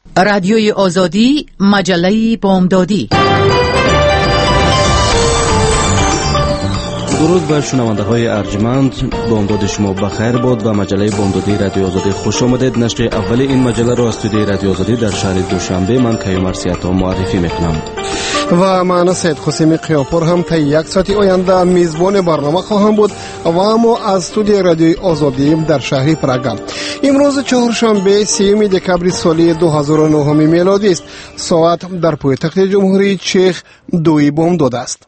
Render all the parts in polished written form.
رادیوی آزادی، مجله بامدادی. درود بر شنونده های ارجمند، بامداد شما بخیر باد و مجله بامدادی رادیو آزادی خوش آمدید. نشر اول این مجله را از استودیوی رادیو آزادی در شهر دوشنبه من کیومرث سیاتا معرفی میکنم و من سید حسین قیاپور هم تا یک ساعت آینده میزبان برنامه خواهم بود و ما از استودیوی رادیو آزادی در شهر پراگ. امروز چهارشنبه 3 دکامبر سال 2009 میلادی است. ساعت در پایتخت جمهوری چک 2 بامداد است.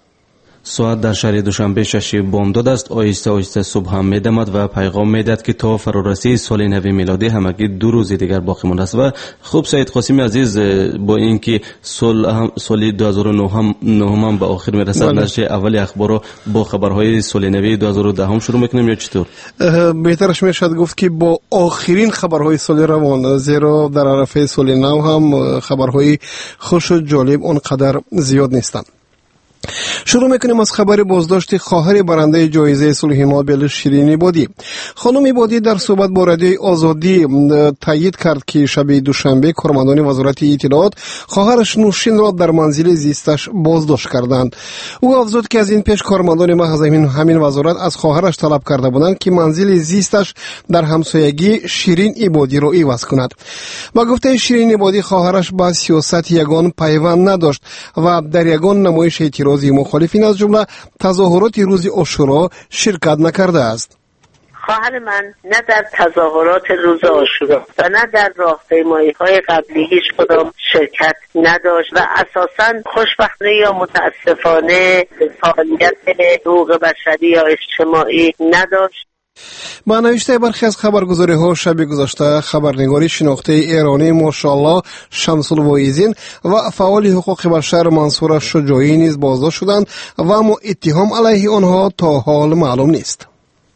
ساعت در شهر دوشنبه 6 بامداد است. آهسته آهسته صبح هم میدمد و پیغام میداد که تا فرارسی سال نو میلادی همگی 2 روز دیگر باقی مانده است. و خوب سید قاسمی عزیز، با اینکه سال 2009 هم به آخر میرسد، نشر اول اخبار با خبرهای سال نو 2010 شروع میکنیم یا چطور؟ بهترش میشد گفت که با آخرین خبرهای سال روان، زیرا در عرفه سال نو هم خبرهای خوش و جالب اونقدر زیاد نیستند. شروع میکنیم از خبر بازداشت خواهر برنده جایزه صلح نوبل شیرین عبادی. خانم عبادی در صحبت با رادیو آزادی تایید کرد که شب دوشنبه کارمندان وزارت اطلاعات خواهرش نوشین را در منزل زیستش بازداشت کردند. او افزود که از این پیش کارمندان محض همین وزارت از خواهرش طلب کرده بودند که منزل زیستش در همسایگی شیرین عبادی را عوض کند. با گفته شیرین عبادی خواهرش با سیاست یگان پیوند نداشت و در یگان نمایش اعتراض مخالفین از جمله تظاهرات روز عاشورا شرکت نکرده است. خواهر من نه در تظاهرات روز عاشورا و نه در راهپیمایی‌های قبلی هیچ کدام شرکت نداشت و اساساً خوشبختانه یا متاسفانه فعالیت حقوق بشری یا اجتماعی نداشت. با نوشته برخی از خبرگزاری‌ها شب گذشته خبرنگاری شناخته ایرانی ماشاءالله شمس الواعظین و فعال حقوق بشر منصور شجاعی نیز بازداشت شدند و اما اتهام علیه آنها تا حال معلوم نیست.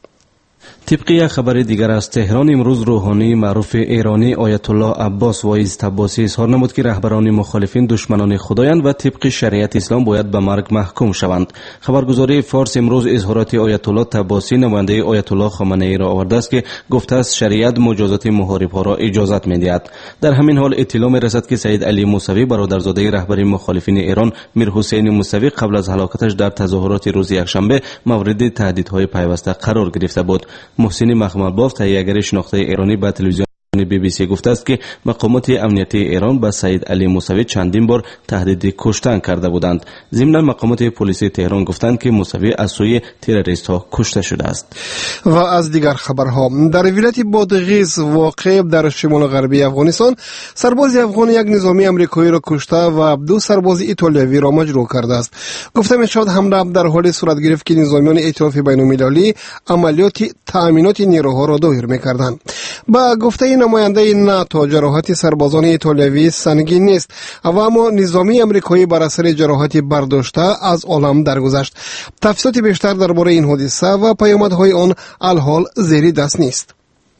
طبق یک خبر دیگر از تهران، امروز روحانی معروف ایرانی آیت الله عباس واعظ طباسی اظهار نمود که رهبران مخالفین دشمنان خدایند و طبق شریعت اسلام باید به مرگ محکوم شوند. خبرگزاری فارس امروز اظهارات آیت الله طباسی نماینده آیت الله خامنه ای را آورده است که گفته است شریعت مجازات محاربها را اجازت می‌دهد. در همین حال اطلاع می‌رسد که سید علی موسوی برادرزاده رهبر مخالفین ایران میر حسین موسوی قبل از هلاکتش در تظاهرات روز یکشنبه مورد تهدیدهای پیوسته قرار گرفته بود. محسن مخملباف تهیه‌گر شناخته ایرانی به تلویزیون BBC گفته است که مقامات امنیتی ایران به سید علی موسوی چندین بار تهدید کشتن کرده بودند. ضمن مقامات پلیس تهران گفتند که موسوی از سوی تروریست‌ها کشته شده است. و از دیگر خبرها، در ولایت بادغیس واقع در شمال غربی افغانستان سرباز افغان یک نظامی آمریکایی را کشته و 2 سرباز ایتالیایی را مجروح کرده است. گفته می‌شود حمله در حال صورت گرفت که نظامیان ائتلاف بین‌المللی عملیات تأمینات نیروها را دایر می‌کردند. با گفته نماینده ناتو جراحت سربازان ایتالیایی سنگین نیست و اما نظامی آمریکایی بر اثر جراحت برداشته از عالم درگذشت. تفصیلات بیشتر درباره این حادثه و پیامدهای آن الحال زیر دست نیست.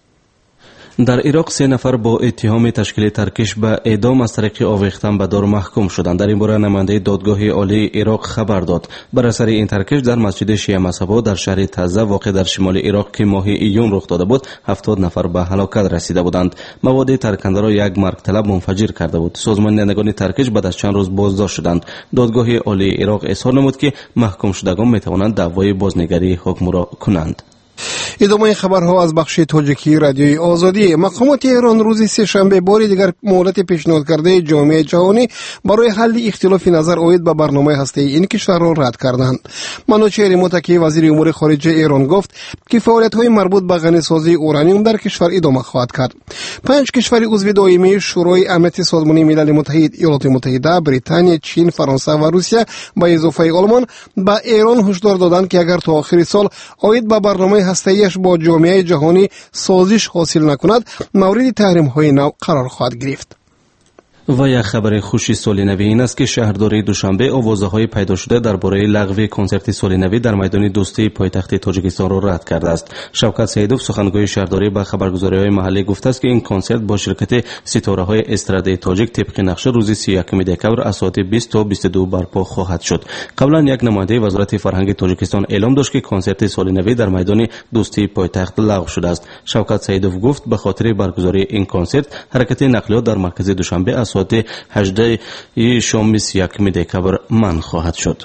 در عراق 3 نفر با اتهام تشکیل ترکش به اعدام از طریق آویختن به دار محکوم شدند. در این باره نماینده دادگاه عالی عراق خبر داد. بر اثر این ترکش در مسجد شیعه مذهبا در شهر تزه واقع در شمال عراق که ماه ایون رخ داده بود 70 نفر به هلاکت رسیده بودند. مواد ترکنده را یک مرگ طلب منفجر کرده بود. سازماندهندگان ترکش بعد از چند روز بازداشت شدند. دادگاه عالی عراق اظهار نمود که محکوم شدگان میتوانند دعوای بازنگری حکم را کنند. ادامه خبرها از بخش تاجیکی رادیوی آزادی. مقامات ایران روز سه‌شنبه بار دیگر مهلت پیشنهاد کرده جامعه جهانی برای حل اختلاف نظر عاید به برنامه هسته‌ای این کشور را رد کردند. منوچهر متکی وزیر امور خارجه ایران گفت که فعالیت‌های مربوط به غنی‌سازی اورانیوم در کشور ادامه خواهد کرد. 5 کشور عضو دائمی شورای امنیت سازمان ملل متحد، ایالات متحده، بریتانیا، چین، فرانسه و روسیه به اضافه آلمان به ایران هشدار دادند که اگر تا آخر سال عاید به برنامه هسته‌ایش با جامعه جهانی سازش حاصل نکند مورد تحریم های نو قرار خواهد گرفت. و یک خبر خوشی سال نو این است که شهرداری دوشنبه آوازه‌های پیدا شده درباره لغو کنسرت سال نو در میدان دوستی پایتخت تاجیکستان را رد کرده است. شوکت سیدوف سخنگوی شهرداری به خبرگزاری‌های محلی گفته است که این کنسرت با شرکت ستاره‌های استرادای تاجیک طبق نقشه روز 31 دکمبر از ساعت 20 تا 22 برپا خواهد شد. قبلا یک نماینده وزارت فرهنگ تاجیکستان اعلام داشت که کنسرت سال نو در میدان دوستی پایتخت لغو شده است. شوکت سیدوف گفت به خاطر برگزاری این کنسرت حرکت نقلیات در مرکز دوشنبه از ساعت 18 شام 31 دکمبر منع خواهد شد.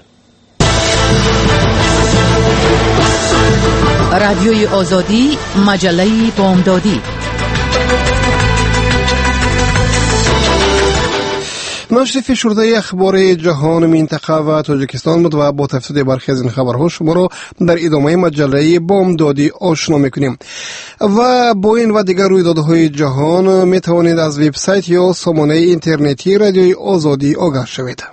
رادیوی آزادی، مجله بامدادی. نشر فشرده اخبار جهان، منطقه و تاجیکستان بود و با تفصیل برخی از این خبرها شما را در ادامه مجله بامدادی آشنا میکنیم. و با این و دیگر رویدادهای جهان می توانید از وبسایت یا سامانه اینترنتی رادیوی آزادی آگاه شوید.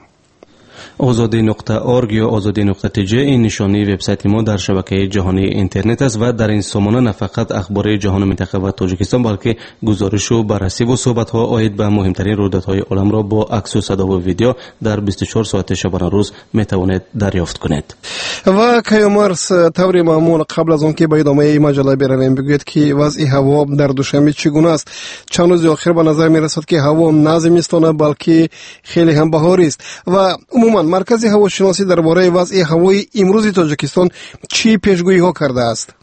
azadi.org یا azadi.tj این نشانی وبسایت ما در شبکه جهانی اینترنت است و در این سامانه نه فقط اخبار جهان منطقه و تاجیکستان بلکه گزارش و بررسی و صحبت‌ها عاید به مهمترین رویدادهای عالم را با عکس و صدا و ویدیو در 24 ساعت شبانه روز میتوانید دریافت کنید. و کیومرس طور معمول قبل از آن که به ادامه مجله برویم بگوید که وضع هوا در دوشنبه چگونه است. چند روز اخیر به نظر میرسد که هوا نه زمستانه بلکه خیلی هم بهاری است و عموما مرکز هواشناسی درباره وضع هوای امروز تاجیکستان چی پیشگویی ها کرده است؟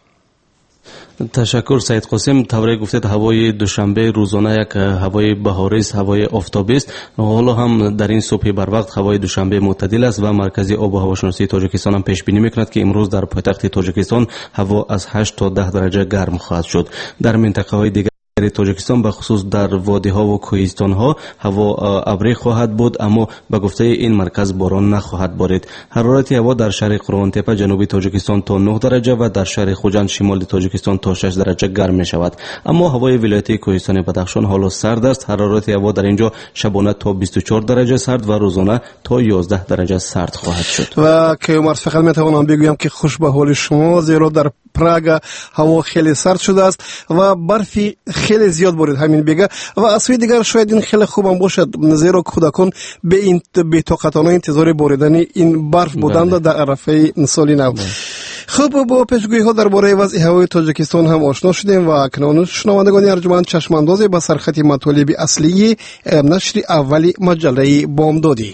تشکر سید قاسم. طوری گفتید هوای دوشنبه روزانه یک هوای بهاری است، هوای آفتابی است. حالا هم در این صبح بر وقت هوای دوشنبه معتدل است و مرکز آب و هواشناسی تاجیکستان هم پیش بینی میکند که امروز در پایتخت تاجیکستان هوا از 8 تا 10 درجه گرم خواهد شد. در منطقه های دیگر تاجیکستان به خصوص در وادی ها و کوهستان ها هوا ابری خواهد بود، اما به گفته این مرکز باران نخواهد بارید. حرارت هوا در شرق قروان تپه جنوبی تاجیکستان تا 9 درجه و در شرق خوجند شمال تاجیکستان تا 6 درجه گرم می شود. اما هوای ولایت کوهستان بدخشان حالا سرد است. حرارت هوا در اینجا شبانه تا 24 درجه سرد و روزانه تا 11 درجه سرد خواهد شد. و کیومرس فقط می توانم بگویم که خوش به حال شما، زیرا در پراگ هوا خیلی سرد شده است و برفی خیلی زیاد بارید همین بگه و از سوی دیگر شاید این خیلی خوب هم باشد، زیرا کودکان به این بی‌طاقتانه انتظار باریدن این برف بودند در عرفه سال نو. خب با پیشگویی ها درباره وضع هوای تاجیکستان هم آشنا شدیم و اکنون شنوندگان ارجمند چشمانداز به سرخط مطالب اصلی نشر اولی مجله بامدادی.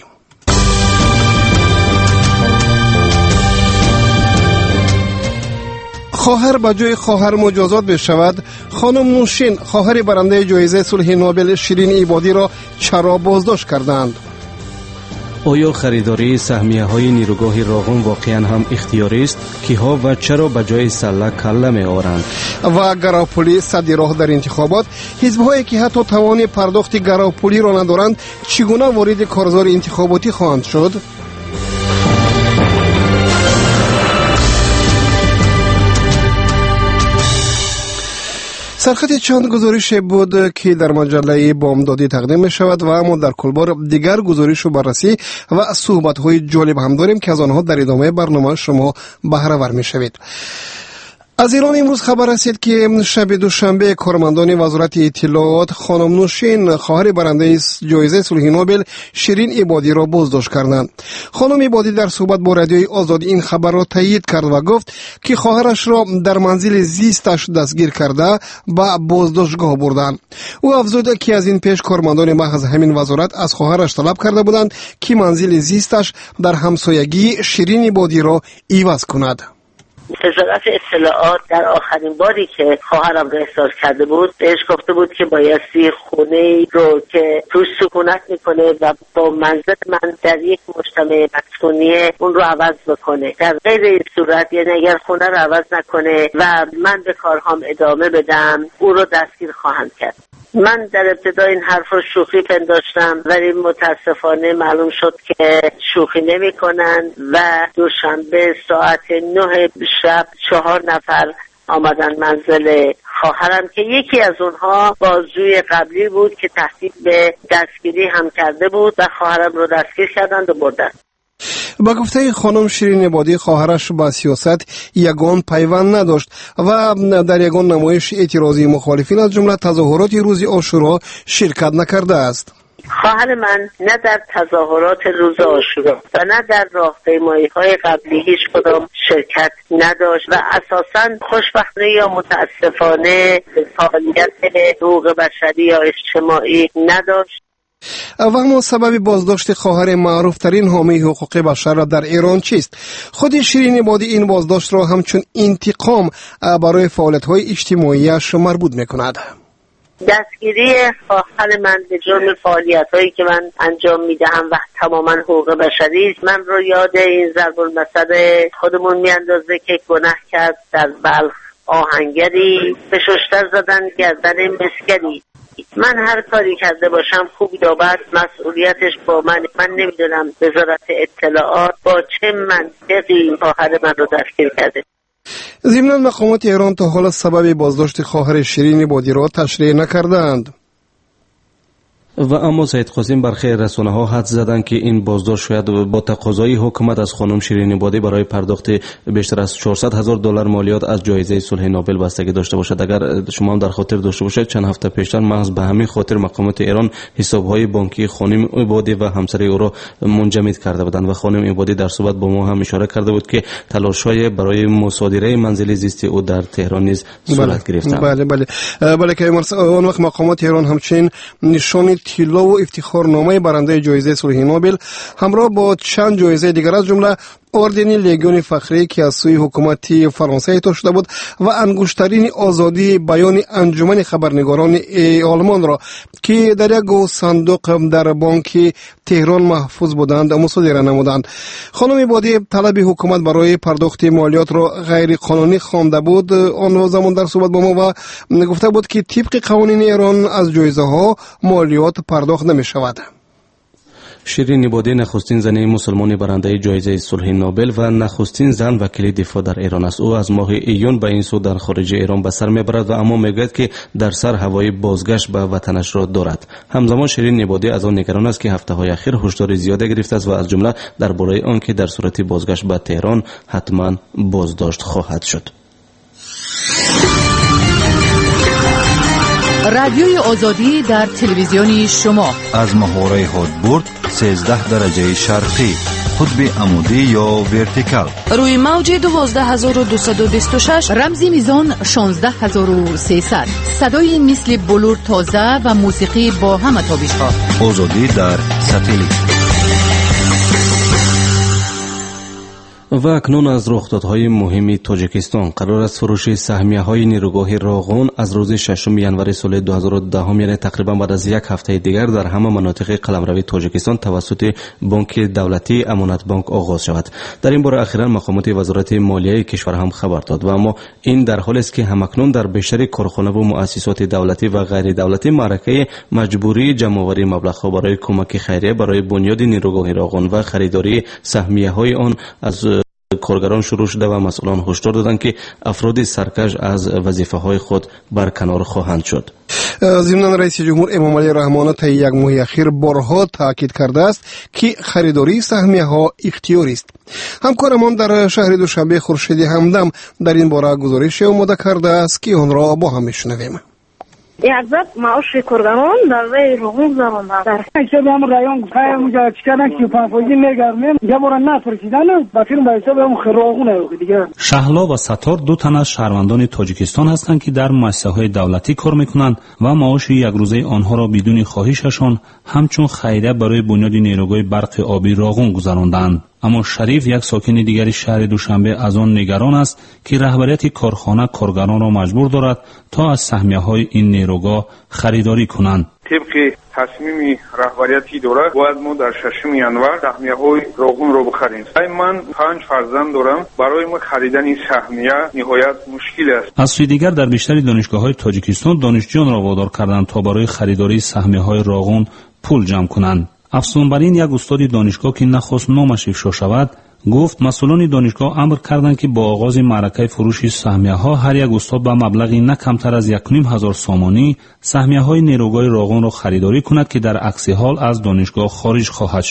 خواهر به جای خواهر مجازات بشود. خانم نوشین خواهر برنده جایزه صلح نوبل شیرین عبادی را چرا بازداشت کردند؟ آیا خریداری سهمیه های نیروگاه راغون واقعا هم اختیاری است؟ کیها و چرا به جای سله کله می آورند؟ و گراپولی صدر راه در انتخابات. حزب‌هایی که حتی توان پرداخت گراپولی را ندارند چگونه وارد کارزار انتخاباتی خواهند شد؟ سرخط چند گزارش بود که در مجله بامدادی تقدیم می شود و اما در کل بار دیگر گزارش و بررسی و صحبت های جالب هم داریم که از آنها در ادامه برنامه شما بهره ور می شوید. از ایران امروز خبر رسید که شب دوشنبه کارمندان وزارت اطلاعات خانم نوشین خواهر برنده جایزه صلح نوبل شیرین عبادی را بازداشت کردند. خانم عبادی در صحبت با رادیوی آزادی این خبر را تایید کرد و گفت که خواهرش را در منزل زیستش دستگیر کرده به بازداشتگاه بردند. او افزود که از این پیش کارمندان محض همین وزارت از خواهرش طلب کرده بودند که منزل زیستش در همسایگی شیرین عبادی را عوض کند. وزارت اطلاعات در آخرین باری که خواهرم را احضار کرده بود بهش گفته بود که بایستی خونه رو که توش سکونت میکنه و با منزل من در یک مجتمع مسکونی اون رو عوض بکنه. در غیر این صورت یعنی اگر خونه رو عوض نکنه و من به کارهام ادامه بدم او رو دستگیر خواهند کرد. من در ابتدا این حرف رو شوخی پنداشتم ولی متاسفانه معلوم شد که شوخی نمی کنن و دوشنبه ساعت 9 شب 4 نفر آمدن منزل خواهرم که یکی از اونها بازجوی قبلی بود که تهدید به دستگیری هم کرده بود و خواهرم رو دستگیر کردند و بردن. با گفته خانم شیرین عبادی خواهرش با سیاست یگان پیوند نداشت و در یگان نمایش اعتراضی مخالفین از جمله تظاهرات روز عاشورا شرکت نکرده است. خواهر من نه در تظاهرات روز عاشورا و نه در راهپیمایی‌های قبلی هیچ کدام شرکت نداشت و اساساً خوشبختانه یا متاسفانه فعالیت حقوق بشری یا اجتماعی نداشت. و اما سبب بازداشت خواهر معروف ترین حامی حقوق بشر را در ایران چیست؟ خود شیرین عبادی این بازداشت را همچون انتقام برای فعالیت‌های اجتماعیش مربوط می‌کند. دستگیری خواهر من به جرم فعالیت‌هایی که من انجام میدهم و تماما حقوق بشری است من رو یاد این ضرب المثل خودمون میاندازه که گناه کرد در بلخ آهنگری به ششتر زدن گردن مسگری. من هر کاری کرده باشم خوب یا بد مسئولیتش با من نمیدونم وزارت اطلاعات با چه منطقی خواهر من رو دستگیر کرده. ضمناً مقامات ایران تا حالا سبب بازداشت خواهر شیرین عبادی را تشریح نکردند. و اما سید قاسم برخی رسانه‌ها حد زدند که این بازداشت شاید با تقاضای حکومت از خانم شیرین عبادی برای پرداخت بیشتر از $400,000 مالیات از جایزه صلح نوبل بستگی داشته باشد. اگر شما هم در خاطر داشته باشید چند هفته پیشتر محض به همین خاطر مقامات ایران حساب‌های بانکی خانم عبادی و همسر او را منجمد کرده بودند و خانم عبادی در صحبت با ما هم اشاره کرده بود که تلاش‌های برای مصادره منزل زیستی او در تهران نیز صورت گرفته. بله که اون وقت مقامات ایران همچنین نشان طلا و افتخارنامه برنده جایزه صلح نوبل همراه با چند جایزه دیگر از جمله اردن لژیون فخری که از سوی حکومت فرانسه اعطا شده بود و انگشترین آزادی بیان انجمن خبرنگاران آلمان را که در یک صندوق در بانک تهران محفوظ بودند مصادره نمودند. خانم عبادی طلب حکومت برای پرداخت مالیات را غیر قانونی خوانده بود. آن زمان در صحبت با ما و گفته بود که طبق قوانین ایران از جایزه ها مالیات پرداخت نمی شود. شیرین عبادی نخستین زن مسلمانی برنده جایزه صلح نوبل و نخستین زن وکیل دفاع در ایران است. او از ماه ایون به این سو در خارج ایران به سر میبرد و اما میگوید که در سر هوای بازگشت به وطنش را دارد. همزمان شیرین عبادی از آن نگران است که هفته‌های اخیر هشدار زیادی گرفته است و از جمله درباره آنکه در صورت بازگشت به تهران حتما بازداشت خواهد شد. رادیوی آزادی در تلویزیون شما از محوره هادبورد 13 درجه شرقی، قطب عمودی یا ورتیکال، روی موج 12226، رمزی میزان 16300، صدای مثل بلور تازه و موسیقی با همه تابش‌ها. آزادی در ساتلیت. و اکنون از رخدادهای مهم تاجیکستان. قرار است فروش سهمیه‌های نیروگاه راغون از روز 6 ژانویه سال 2010 یعنی تقریبا بعد از یک هفته دیگر در همه مناطق قلمرو تاجیکستان توسط بانک دولتی امانت بانک آغاز شود. در این باره اخیراً مقامات وزارت مالیه کشور هم خبر داد و اما این در حالی است که همکنون در بیشتر کارخانه و مؤسسات دولتی و غیر دولتی معرکه مجبوری جمع‌آوری مبلغ‌ها برای کمک خیریه برای بنیاد نیروگاه راغون و خریداری سهمیه‌های آن از کارگران شروع شده و مسئولان هشدار دادند که افراد سرکش از وظیفه‌های خود برکنار خواهند شد. ضمن رئیس جمهور امام علی رحمانی تا یک ماه اخیر بارها تاکید کرده است که خریداری سهمیه‌ها اختیاری است. همکارمان در شهر دوشنبه خورشیدی همدم در این باره گزارش آماده کرده است که آن را با هم میشنویم. یکزد معاش کارگران در رای روغون زماندن در حساب هم رایون گفتن اونجا چیکارن که 5 میگرمیم یه بار نفرسیدن با فیلم به حساب هم روغون دیگه. شهلا و ستار دو تن از شهروندان تاجیکستان هستند که در مؤسسه‌های دولتی کار میکنند و معاش یک روزه آنها را بدون خواهششان همچون خیریه برای بنیاد نیروگاه برق آبی راغون گذراندند. اما شریف یک ساکن دیگری شهر دوشنبه از آن نگران است که رهبریت کارخانه کارگران را مجبور دارد تا از سهمیه‌های این نیروگاه خریداری کنند. طبق تصمیم رهبریتی دوره باید ما در 6 ژانویه سهمیه‌های راغون را بخریم. من 5 فرزند دارم، برای ما خریدن این سهمیه نهایت مشکل است. از سوی دیگر در بیشتر دانشگاه‌های تاجیکستان دانشجویان را وادار کردند تا برای خریداری سهمیه‌های راغون پول جمع کنند. افزون بر این یک استاد دانشگاه که نخواست نامش افشا شود گفت مسئولان دانشگاه امر کردند که با آغاز معرکه فروش سهمیه‌ها هر یک استاد به مبلغی نه کمتر از 1,500 سامانی سهمیه‌های نیروگاه راغون را خریداری کند که در عکس حال از دانشگاه خارج خواهد شد.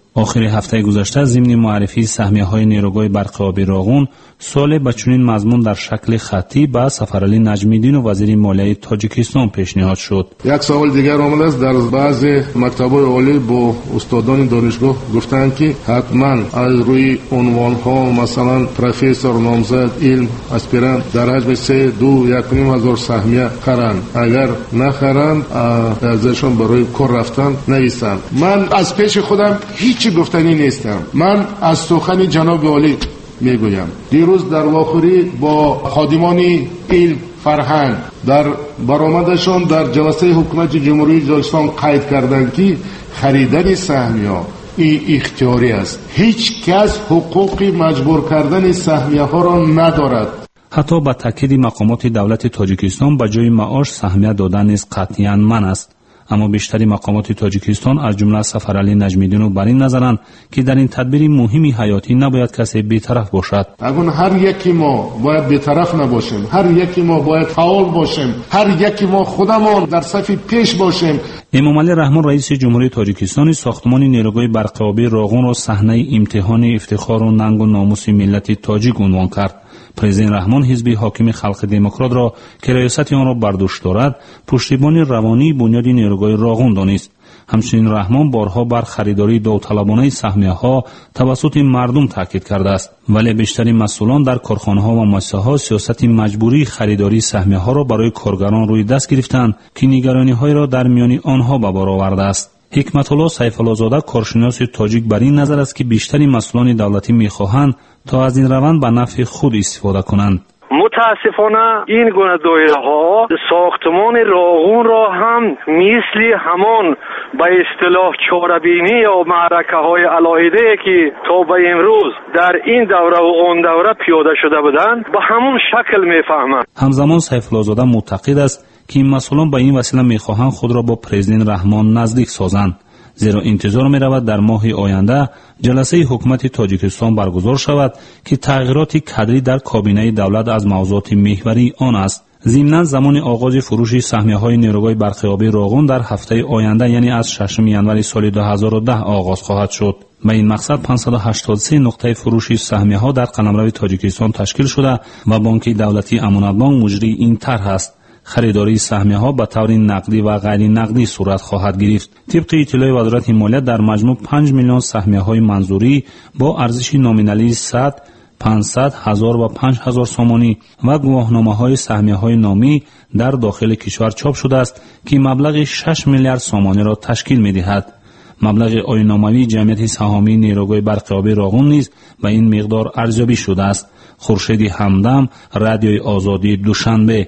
آخر هفته گذشته ضمن معرفی سهمیه‌های نیروگاه برق آبی راغون سوال به چنین مضمون در شکل خطی به سفرعلی نجمیدین و وزیر مالیه تاجیکستان پیشنهاد شد. یک سوال دیگر آمده است. در بعضی مکتب‌های عالی با استادان دانشگاه گفتند که حتما از روی عنوان‌ها مثلا پروفسور، نامزد، علم، اسپیرانت در حجم 2-1.5 هزار سهمیه خرند. اگر نخرند ازشون برای کار رفتن نویسند. من از پیش خودم هیچ گفتنی نیستم. من از سخن جناب عالی میگویم. دیروز در واخوری با خادمان علم فرهنگ در برآمدشان در جلسه حکومت جمهوری تاجیکستان قید کردند که خریدن سهمیه‌ها این اختیاری است. هیچ کس حقوق مجبور کردن سهمیه ها را ندارد. حتی با تاکید مقامات دولت تاجیکستان به جای معاش سهمیه دادن نیز قطعاً منع است. اما بیشتری مقامات تاجیکستان از جمله سفرعلی نجمیدین بر این نظرند که در این تدبیر مهمی حیاتی نباید کسی بی‌طرف باشد. اگر هر یکی ما باید بی‌طرف نباشیم، هر یکی ما باید فعال باشیم، هر یکی ما خودمان در صف پیش باشیم. امامعلی رحمان رئیس جمهوری تاجیکستان ساختمان نیروگاه برق آبی راغون را صحنه امتحان افتخار و ننگ و ناموس ملت تاجیک عنوان کرد. پرزیدنت رحمان حزب حاکم خلق دموکرات را که ریاست آن را بر دوش دارد پشتیبان روانی بنیاد نیروگاه راغون دانست. همچنین رحمان بارها بر خریداری داوطلبانه سهمیه‌ها توسط مردم تاکید کرده است، ولی بیشتری مسئولان در کارخانه‌ها و مؤسسه‌ها سیاست مجبوری خریداری سهمیه‌ها را برای کارگران روی دست گرفتند که نگرانی‌های را در میان آنها به بار آورده است. حکمت الله سیف‌الله زاده کارشناس تاجیک بر این نظر است که بیشتری مسئولان دولتی می‌خواهند تا از این روند به نفع خود استفاده کنند. متاسفانه این گونه دایره‌ها ساختمان راغون را هم مثل همان به اصطلاح چاره‌بینی یا معرکه‌های علاهیده که تا به امروز در این دوره و آن دوره پیاده شده بودند به همون شکل می‌فهمند. همزمان سیف‌الله زاده معتقد است که این مسئولان به این وسیله می‌خواهند خود را با پرزیدنت رحمان نزدیک سازند، زیرا انتظار می‌رود در ماه آینده جلسه حکومت تاجیکستان برگزار شود که تغییرات کدری در کابینه دولت از موضوعات محوری آن است. ضمناً زمان آغاز فروش سهمیه‌های نیروگاه برق آبی راغون در هفته آینده یعنی از 6 ژانویه سال 2010 آغاز خواهد شد. به این مقصد 583 نقطه فروش سهمیه‌ها در قلمرو تاجیکستان تشکیل شده و بانک دولتی امانت بانک مجری این طرح است. خریداری سهمیه‌ها به طور نقدی و غیر نقدی صورت خواهد گرفت. طبق اطلاع وزارت مالیه در مجموع 5 میلیون سهمیه‌های منظوری با ارزش نامینالی 100 500 1000 و 5000 سامانی و گواهنامه‌های سهمیه‌های نامی در داخل کشور چاپ شده است که مبلغ 6 میلیارد سامانی را تشکیل می‌دهد. مبلغ آیین‌ناموی جمعیت سهامی نیروگاه برق آبی راغون نیز به این مقدار ارزیابی شده است. خورشید همدم، رادیوی آزادی، دوشنبه.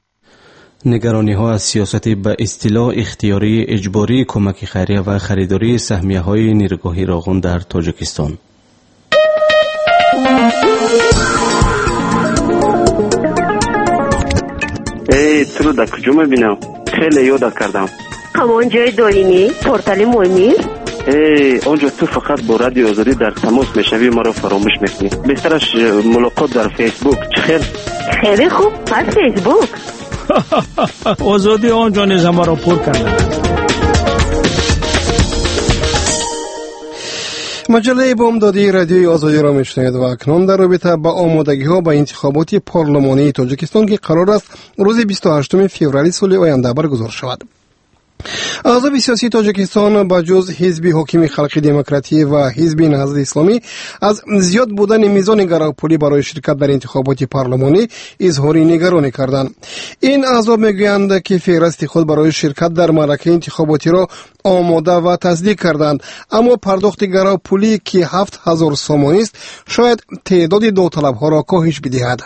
نگرانی‌ها از سیاست به اصطلاح اختیاری اجباری کمک خیریه و خریداری سهمیه‌های نیروگاه راغون در تاجیکستان. تو در کجا میبینم؟ خیلی یاد کردم. همان جای دارینی؟ پورتال مهمی؟ آنجا تو فقط با رادیو آزادی در تماس میشوی، ما را فراموش میکنی. بهترش ملاقات در فیسبوک. چخیر؟ خیلی خوب، پس فیسبوک. آزادی آنجا نیز ما را پر کرده. مجله بامدادی رادیوی آزادی را میشنید و اکنون در رابطه با آمادگی ها به انتخابات پارلمانی تاجیکستان که قرار است روز 28 فوریه سال آینده برگزار شود. احزاب سیاسی تاجیکستان با جز حزب حاکم خلق دموکراتی و حزب نهضت اسلامی از زیاد بودن میزان گروپولی برای شرکت در انتخابات پارلمانی اظهار نگرانی کردند. این احزاب میگویند که فهرست خود برای شرکت در معرکه انتخاباتی را آماده و تصدیق کردند، اما پرداخت گروپولی که 7000 سامانی است شاید تعداد داوطلب‌ها را کاهش بدهد.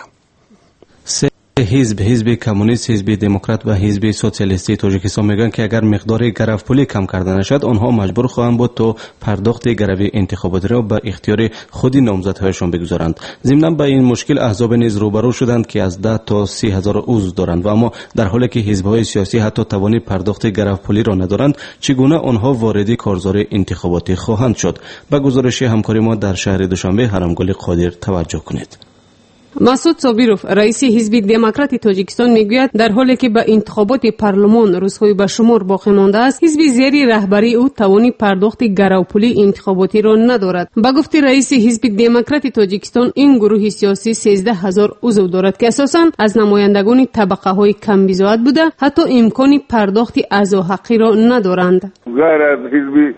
حزب کمونیست، حزب دموکرات و حزب سوسیالیستی تاجیکستان میگن که اگر مقدار گروپولی کم کرده نشد آنها مجبور خواهند بود تا پرداخت گروی انتخاباتی را به اختیار خود نامزدهایشان بگذارند. ضمناً با این مشکل احزاب نیز روبرو شدند که از 10 تا 30,000 عضو دارند و اما در حالی که حزب‌های سیاسی حتی توان پرداخت گروپولی را ندارند، چگونه آنها وارد کارزار انتخاباتی خواهند شد؟ به گزارش همکار ما در شهر دوشنبه هرمگل قادر توجه کنید. مسعود صابیروف رئیس حزب دموکرات تاجیکستان میگوید در حالی که به انتخابات پارلمان روزهای به شمار باقی مانده است، حزب زیر رهبری او توانی پرداخت گروپولی انتخاباتی را ندارد. با گفته رئیس حزب دموکرات تاجیکستان، این گروه سیاسی 13000 عضو دارد که اساساً از نمایندگان طبقه های کم بضاعت بوده، حتی امکان پرداخت اعضا حقی را ندارند. غیر از حزب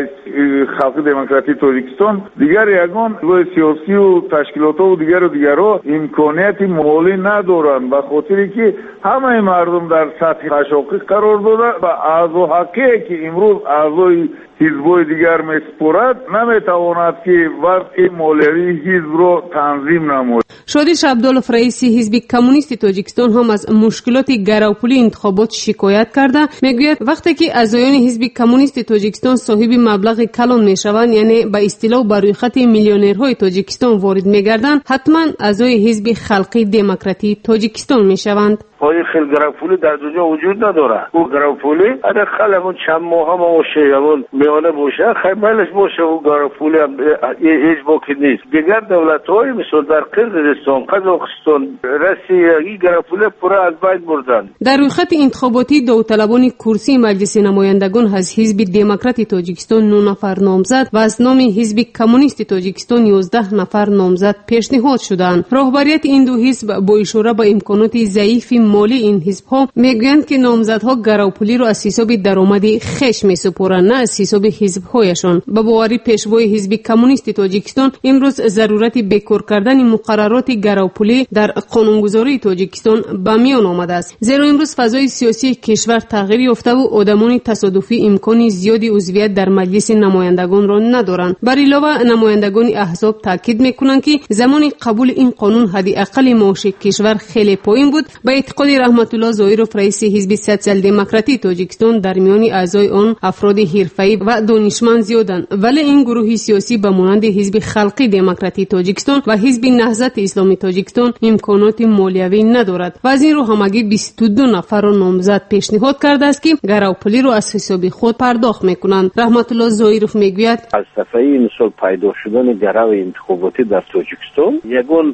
خلق دموکراتی تاجیکستان دیگر یگان گروه سیاسی و تشکیلات و دیگر امکانیت مالی ندارند، به خاطری که همه مردم در سطح تشاقق قرار داده و اعضا حقی که امروز اعضای حزب‌های دیگر میسپرد نمیتواند که وضع مالیوی حزب را تنظیم نماید. شادیش عبدالله رئیس حزب کمونیست تاجیکستان هم از مشکلات گروپولی انتخابات شکایت کرده. میگوید وقتی که اعضایان حزب کمونیست تاجیکستان صاحب مبلغ کلان میشوند، یعنی به اصطلاح بر روی خط میلیونرهای تاجیکستان وارد میگردند، حتما اعضای حزب خلقی دموکراتی تاجیکستان میشوند. پای خیلی گروپولی در دنیا وجود نداره. او گروپولی اگر خلمون چند ماه هم باشه یا میانه باشه خیمالش باشه، او گروپولی هم هیچ باقی نیست. دیگر دولت‌های مثل در قرقیزستان، قزاقستان، روسیه این گروپولی پورا از بین بردن. در روی خط انتخاباتی داوطلبان کرسی مجلس نمایندگان از حزب دموکرات تاجیکستان 9 نفر نامزد و از نام حزب کمونیست تاجیکستان 11 نفر نامزد پیشنهاد شدند. رهبریت این دو حزب با اشاره به امکانات ضعیف مالی این حزب‌ها میگویند که نامزدها گروپولی را از حساب درآمد خویش میسپارند، نه از حساب حزب‌هایشان. به باوری پیشوای حزب کمونیست تاجیکستان امروز ضرورت بیکار کردن مقررات گروپولی در قانونگذاری تاجیکستان به میان آمده است، زیرا امروز فضای سیاسی کشور تغییر یافته و آدمان تصادفی امکان زیادی عضویت در مجلس نمایندگان را ندارند. بر علاوه نمایندگان احزاب تاکید میکنند که زمان قبول این قانون حداقل معاش کشور خیلی پایین بود. به اعتقاد رحمت الله ظاهرов رئیس حزب سوسیال دموکراتی تاجیکستان، در میان اعضای آن افراد حرفه‌ای و دانشمند زیادند، ولی این گروه سیاسی به مانند حزب خلقی دموکراتی تاجیکستان و حزب نهضت اسلامی تاجیکستان امکانات مالیوی ندارد و از این رو همگی 22 نفر را نامزد پیشنهاد کرده است که گروپولی را از حساب خود پرداخت میکنند. رحمت الله ظاهرов میگوید فلسفه این سال پیدا شدن گروه انتخاباتی در تاجیکستان یگان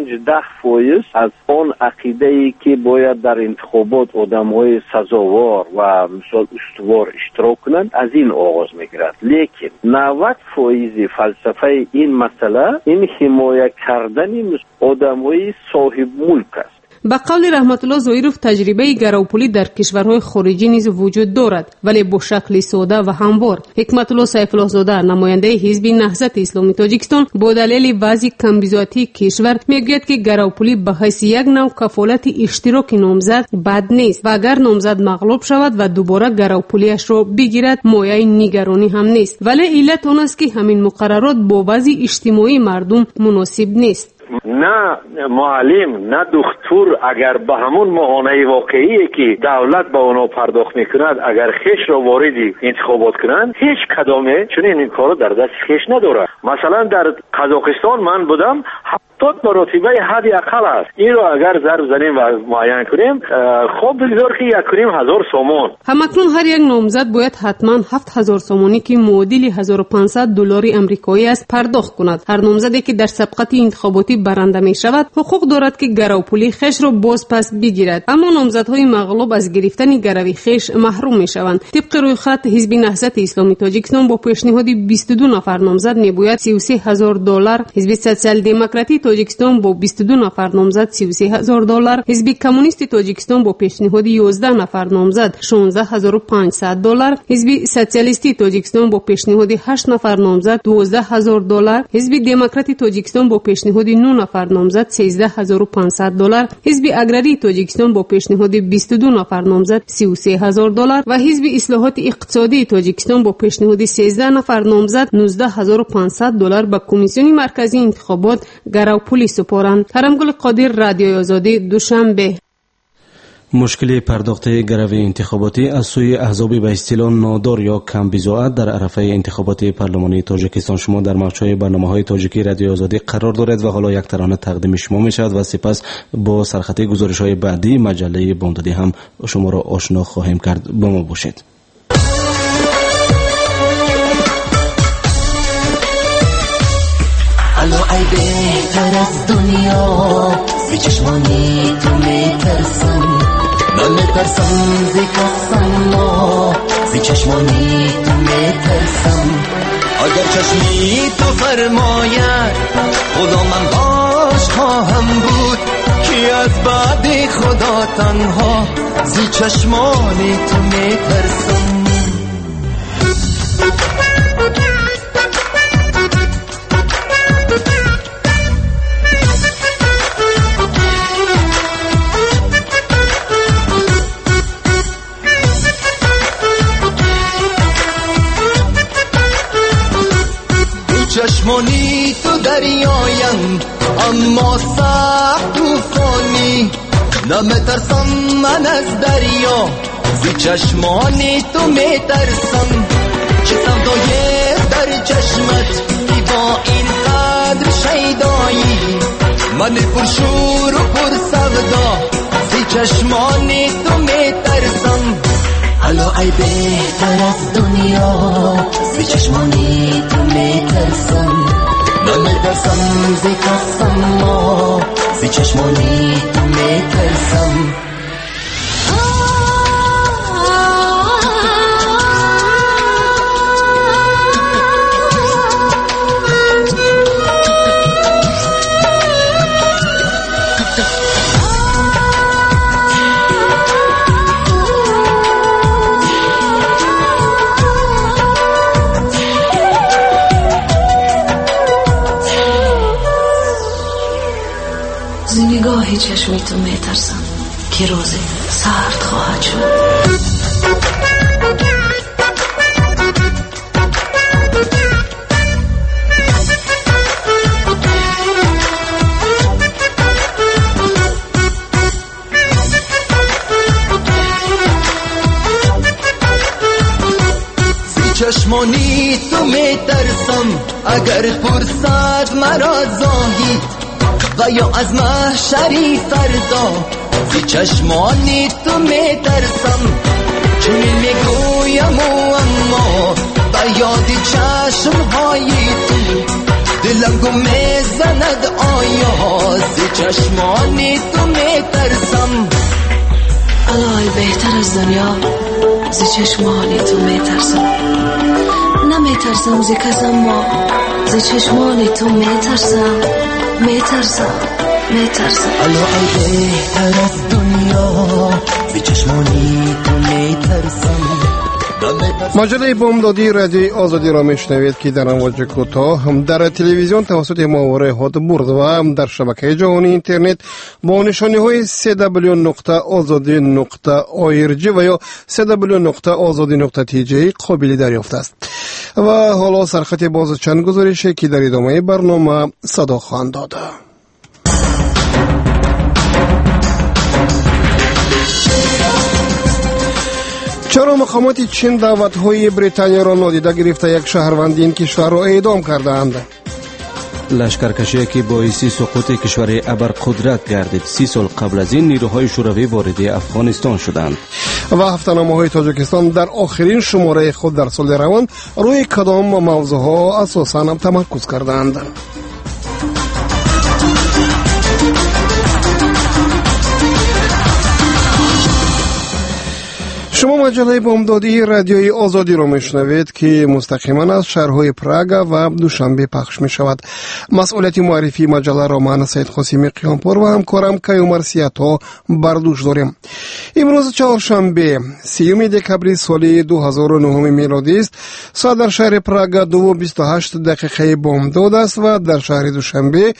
5-10% از آن عقیده ای که باید در انتخابات آدم‌های سزاوار و مثال استوار اشتراک کنند از این آغاز میگیرد. لیکن 90% فلسفه این مسئله این حمایت کردن آدم‌های صاحب ملک است. به قول رحمت الله ظاهرов تجربه گروپولی در کشورهای خارجی نیز وجود دارد، ولی با شکل ساده و هموار. حکمت الله سیف الله زاده نماینده حزب نهضت اسلامی تاجیکستان با دلیل وضع کمبیزاتی کشور میگوید که گروپولی به حیث یک نوع کفالت اشتراک نامزد بد نیست و اگر نامزد مغلوب شود و دوباره گروپولیش را بگیرد مایه نگرانی هم نیست، ولی علت آن است که همین مقررات با وضع اجتماعی مردم مناسب نیست. نه معلم نه دکتر اگر به همون معاینه واقعی که دولت به اونا پرداخت میکند اگر خیش را وارد انتخابات کنند، هیچ کدامه چنین این کارو در دست خیش نداره. مثلا در قزاقستان من بودم 70 مرتبه حد اقل است. این رو اگر ضرب زنیم و معاین کنیم خب بگذار که 1,500 سومون. همکنون هر یک نامزد باید حتما 7000 سومونی که معادل $1500 آمریکایی است پرداخت کند. هر نامزدی که در سبقت انتخاباتی برنده می شود حقوق دارد که گروپولی خیش را باز پس بگیرد، اما نامزدهای مغلوب از گرفتن گروی خیش محروم می شوند. طبق روی خط حزب نهضت اسلامی تاجیکستان با پیشنهاد 22 نفر نامزد می باید $33,000، حزب سوسیال دموکراتی تاجیکستان با 22 نفر نامزد $33,000، حزب کمونیست تاجیکستان با پیشنهاد 11 نفر نامزد $16,500، حزب سوسیالیستی تاجیکستان با پیشنهاد 8 نفر نامزد $12,000، حزب دموکراتی تاجیکستان با پیشنهاد 9 نفر نامزد $13,500، حزب اگراری تاجیکستان با پیشنهاد 22 نفر نامزد $33,000 و حزب اصلاحات اقتصادی تاجیکستان با پیشنهاد 13 نفر نامزد $19,500 به کمیسیون مرکزی انتخابات گروپولی سپارند. کرمگل قادر، رادیوی آزادی، دوشنبه. مشکل پرداخت گروه انتخاباتی از سوی احزاب به اصطلاح نادار یا کم بضاعت در عرصه انتخابات پارلمانی تاجیکستان شما در موجهای برنامه‌های تاجیکی رادیو آزادی قرار دارد و حالا یک ترانه تقدیم شما می‌شود و سپس با سرخط گزارش‌های بعدی مجله بامدادی هم شما را آشنا خواهیم کرد. با ما باشید. Hello, I بهتر از دنیا زی چشمانی تو میترسم نمیترسم زی کسم ما زی چشمانی تو میترسم اگر چشمی تو فرماید خدا من باش خواهم بود کی از بعد خدا تنها زی چشمانی تو میترسم چشمانی تو دریایم اما سخت طوفانی نمیترسم من از دریا زی چشمانی تو میترسم چه سودای در چشمت ای با این قدر شیدایی من پرشور و پر سودا زی چشمانی تو میترسم حالا ای بهتر از دنیا زی چشمانی تو میترسم نمیترسم زی کسم ما زی چشمانی تو میترسم نگاه چشمی تو میترسم که روزی سرد خواهد شد چشمانی تو میترسم اگر پرسد مرا زاهید و یا از محشری فردا زی چشمانی تو میترسم چون میگویم و اما با یاد چشمهای تو دلم گم میزند آیا زی چشمانی تو میترسم الهی بهتر از دنیا زی چشمانی تو میترسم نمیترسم زی کسم ما زی چشمانی تو میترسم الهی بهتر از دنیا زی چشمانی تو میترسم مجله بامدادی رادیوی آزادی را میشنوید که در امواج کوتاه هم در تلویزیون توسط ماهواره هاتبورد و هم در شبکه جهانی اینترنت با نشانی های www.azadi.org و یا www.azadi.tj قابل دریافت است. و حالا سرخط باز چند گزارشی که در ادامه برنامه صدا خواهند داد. چرا مقامات چین دعوت‌های بریتانیا را نادیده گرفته یک شهروند این کشور را اعدام کردند؟ لشکرکشی که باعث سقوط کشور ابرقدرت گردید 30 سال قبل از این نیروهای شوروی وارد افغانستان شدند. و هفته‌نامه‌های تاجیکستان در آخرین شماره خود در سال روان روی کدام موضوعها اساساً تمرکز کردند؟ شما مجله بامدادی رادیوی آزادی را میشنوید که مستقیما از شهرهای پراگ و دوشنبه پخش می شود. مسئولیت معرفی مجله را من سید قاسمی قیامپور و همکارم کیومر سیاتا بر دوش داریم. امروز چهارشنبه 30 دکبر سال 2009 میلادی است. ساعت در شهر پراگ 2:28 بامداد است و در شهر دوشنبه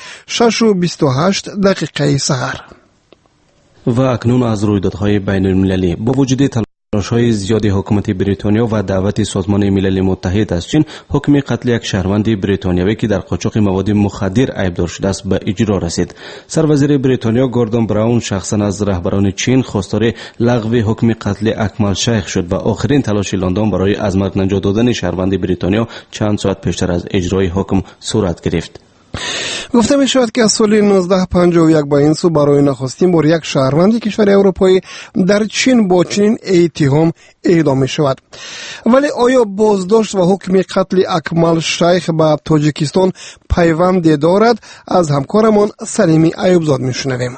6:28 سحر. و اکنون از رویدادهای بین المللی با وجود تلاش‌های زیاد حکومت بریتانیا و دعوت سازمان ملل متحد از چین حکم قتل یک شهروند بریتانیایی که در قاچاق مواد مخدر عیبدار شده است به اجرا رسید. سروزیر بریتانیا گوردون براون شخصا از رهبران چین خواستار لغو حکم قتل اکمل شیخ شد و آخرین تلاش لندن برای از مرگ نجات دادن شهروند بریتانیا چند ساعت پیشتر از اجرای حکم صورت گرفت. گفته می شود که از سال 1951 با این سو برای نخستین بار یک شهروند کشور اروپایی در چین با چنین اتهام اعدام می شود. ولی آیا بازداشت و حکم قتل اکمل شیخ به تاجیکستان پیوندی دارد؟ از همکارمان سلیمی ایوبزاد می شنویم.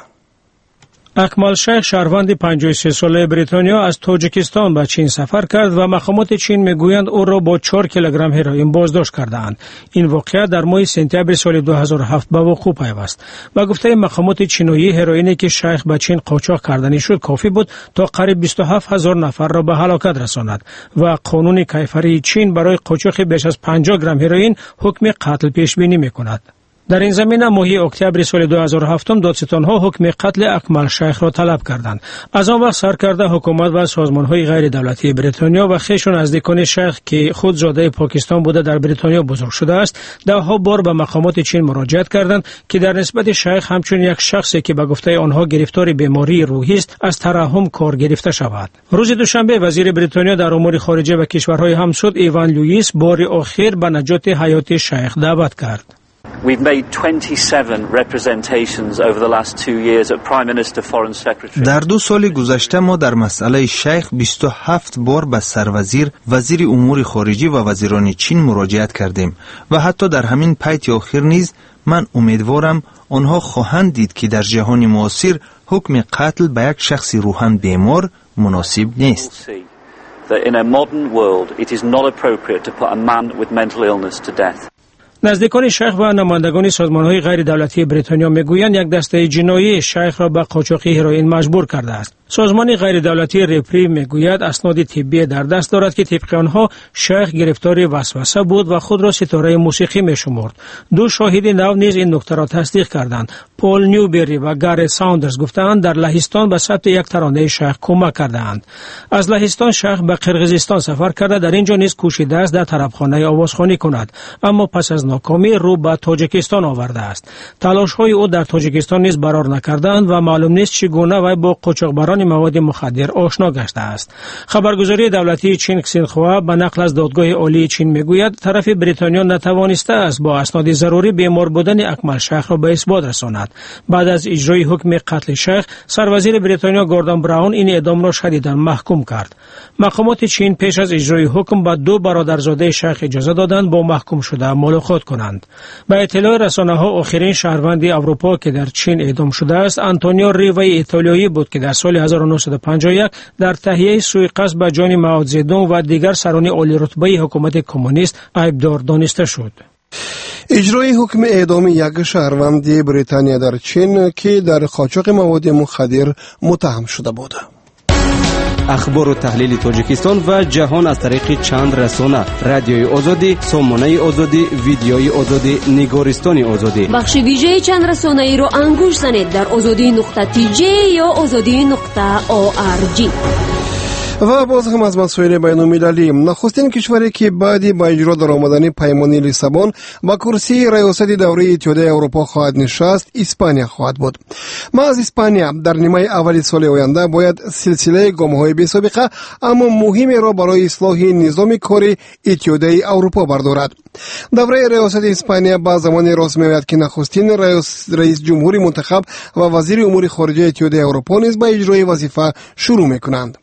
اکمل شیخ شهروند 53 ساله بریتانیا از تاجیکستان به چین سفر کرد و مقامات چین میگویند او را با 4 کیلوگرم هروئین بازداشت کردند. این واقعه در ماه سپتامبر سال 2007 به وقوع پیوست. با گفته مقامات چینی هروئینی که شیخ به چین قاچاق کردنی شد کافی بود تا قریب 27000 نفر را به هلاکت رساند و قانون کیفری چین برای قاچاق بیش از 50 گرم هروئین حکم قتل پیش بینی میکند. در این زمینه ماه اکتبر سال 2007 دادستانها حکم قتل اکمل شیخ را طلب کردند. از آن وقت سرکرده حکومت و سازمانهای غیر دولتی بریتانیا و خویش و نزدیکان شیخ که خود زاده پاکستان بوده در بریتانیا بزرگ شده است، دهها بار به مقامات چین مراجعت کردند که در نسبت شیخ همچون یک شخصی که به گفته آنها گرفتار بیماری روحی است از ترحم کار گرفته شود. روز دوشنبه وزیر بریتانیا در امور خارجه و کشورهای همسود ایوان لوئیس بار آخر به نجات حیات شیخ دعوت کرد. We've made 27 representations over the last 2 years at Prime Minister, Foreign Secretary. در 2 سال گذشته ما در مسئله شیخ 27 بار به سروزیر، وزیر امور خارجه و وزیران چین مراجعت کردیم و حتی در همین پیت آخر نیز من امیدوارم آنها خواهند دید که در جهان معاصر حکم قتل به یک شخص روحاً بیمار مناسب نیست. That in a modern world it is not appropriate to put a man with mental illness to death. نزدیکان شیخ و نمایندگان سازمان‌های غیر دولتی بریتانیا میگویند یک دسته جنایی شیخ را به قاچاق هروئین مجبور کرده است. سازمان غیر دولتی رپری میگوید اسناد طبی در دست دارد که طبق آنها شیخ گرفتار وسوسه بود و خود را ستاره موسیقی میشمرد. 2 شاهد نو نیز این نکته را تصدیق کردند. پول نیوبری و گارت ساندرز گفتند در لهستان به ثبت یک ترانه شیخ کمک کردند. از لهستان شیخ به قرقیزستان سفر کرده در اینجا نیز کوشیده است در طربخانه آوازخوانی کند، اما پس از ناکامی رو به تاجیکستان آورده است. تلاش‌های او در تاجیکستان نیز برار نکردند و معلوم نیست چگونه وی با قاچاقبران مواد مخدر آشنا گشته است. خبرگزاری دولتی چین کسینخوا به نقل از دادگاه عالی چین میگوید طرف بریتانیا نتوانسته است با اسناد ضروری بیمار بودن اکمل شیخ را به اثبات رساند. بعد از اجرای حکم قتل شیخ، سروزیر بریتانیا گوردن براون این اعدام را شدیداً محکوم کرد. مقامات چین پیش از اجرای حکم به 2 برادرزاده شیخ اجازه دادند با محکوم شده ملاقات کنند. به اطلاع رسانه‌ها آخرین شهروند اروپا که در چین اعدام شده است آنتونیو ریوی ایتالیایی بود که در سال 1951 در تهیه سوءقصد به جان مائو زedong و دیگر سران عالی رتبه حکومت کمونیست عیبدار دانسته شد. اجرای حکم اعدام یک شهروند بریتانیا در چین که در قاچاق مواد مخدر متهم شده بود. اخبار و تحلیل تاجیکستان و جهان از طریق چند رسانه: رادیوی آزادی، سامانه آزادی، ویدیوی آزادی، نگارستان آزادی. بخش ویژه چند رسانه ای رو انگوش زنید در azadi.tj یا azadi.org. و باز هم از مسائل بین المللی، نخستین کشوری که بعدی با اجرا در آمدن پیمان لیسابون با کرسی ریاست دوره اتحادیه اروپا خواهد نشست، اسپانیا خواهد بود. ما از اسپانیا در نیمه اولی سال آینده باید سلسله گام‌های بی‌سابقه اما مهم را برای اصلاح نظام کاری اتحادیه اروپا بردارد. دوره ریاست اسپانیا با زمانی راست می‌آید که نخستین رئیس جمهوری منتخب و وزیر امور خارجه اتحادیه اروپا نیز با اجرای وظیفه شروع می‌کنند.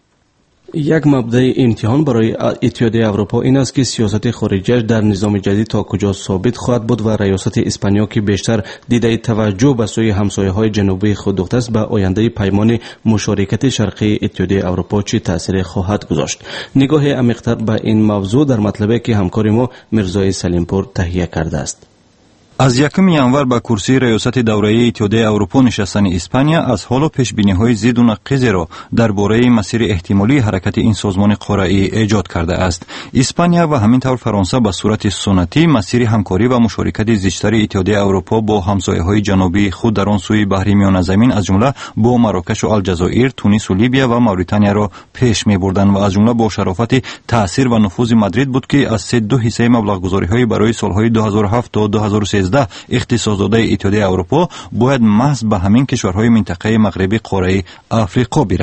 یک مبدأ امتحان برای اتحادیه اروپا این است که سیاست خارجیش در نظام جدید تا کجا ثابت خواهد بود و ریاست اسپانیا که بیشتر دیده توجه به سوی همسایه‌های جنوبی خود دوخته است به آینده پیمان مشارکت شرقی اتحادیه اروپا چه تأثیر خواهد گذاشت. نگاه عمیق‌تر به این موضوع در مطلبی که همکار ما مرزای سلیمپور تهیه کرده است. از 1 ینور به کرسی ریاست دوره اتحادیه اروپا نشستن اسپانیا از حال و پیشبینی‌های ضد و نقیض را درباره مسیر احتمالی حرکت این سازمان قاره‌ای ایجاد کرده است. اسپانیا و همینطور فرانسه به صورت سنتی مسیر همکاری و مشارکت زیستر اتحادیه اروپا با همسایه‌های جنوبی خود در آن سوی بحر میانه زمین از جمله با مراکش و الجزایر، تونس و لیبیا و موریتانیا را پیش می‌بردند و از جمله با شرافت تأثیر و نفوذ مادرید بود که از 3 حصه مبلغ‌گذاری‌های برای سال‌های 2007 تا 2013 اختصاص داده اتحادیه اروپا باید محض به همین کشورهای منطقه مغربی قاره افریقا برود.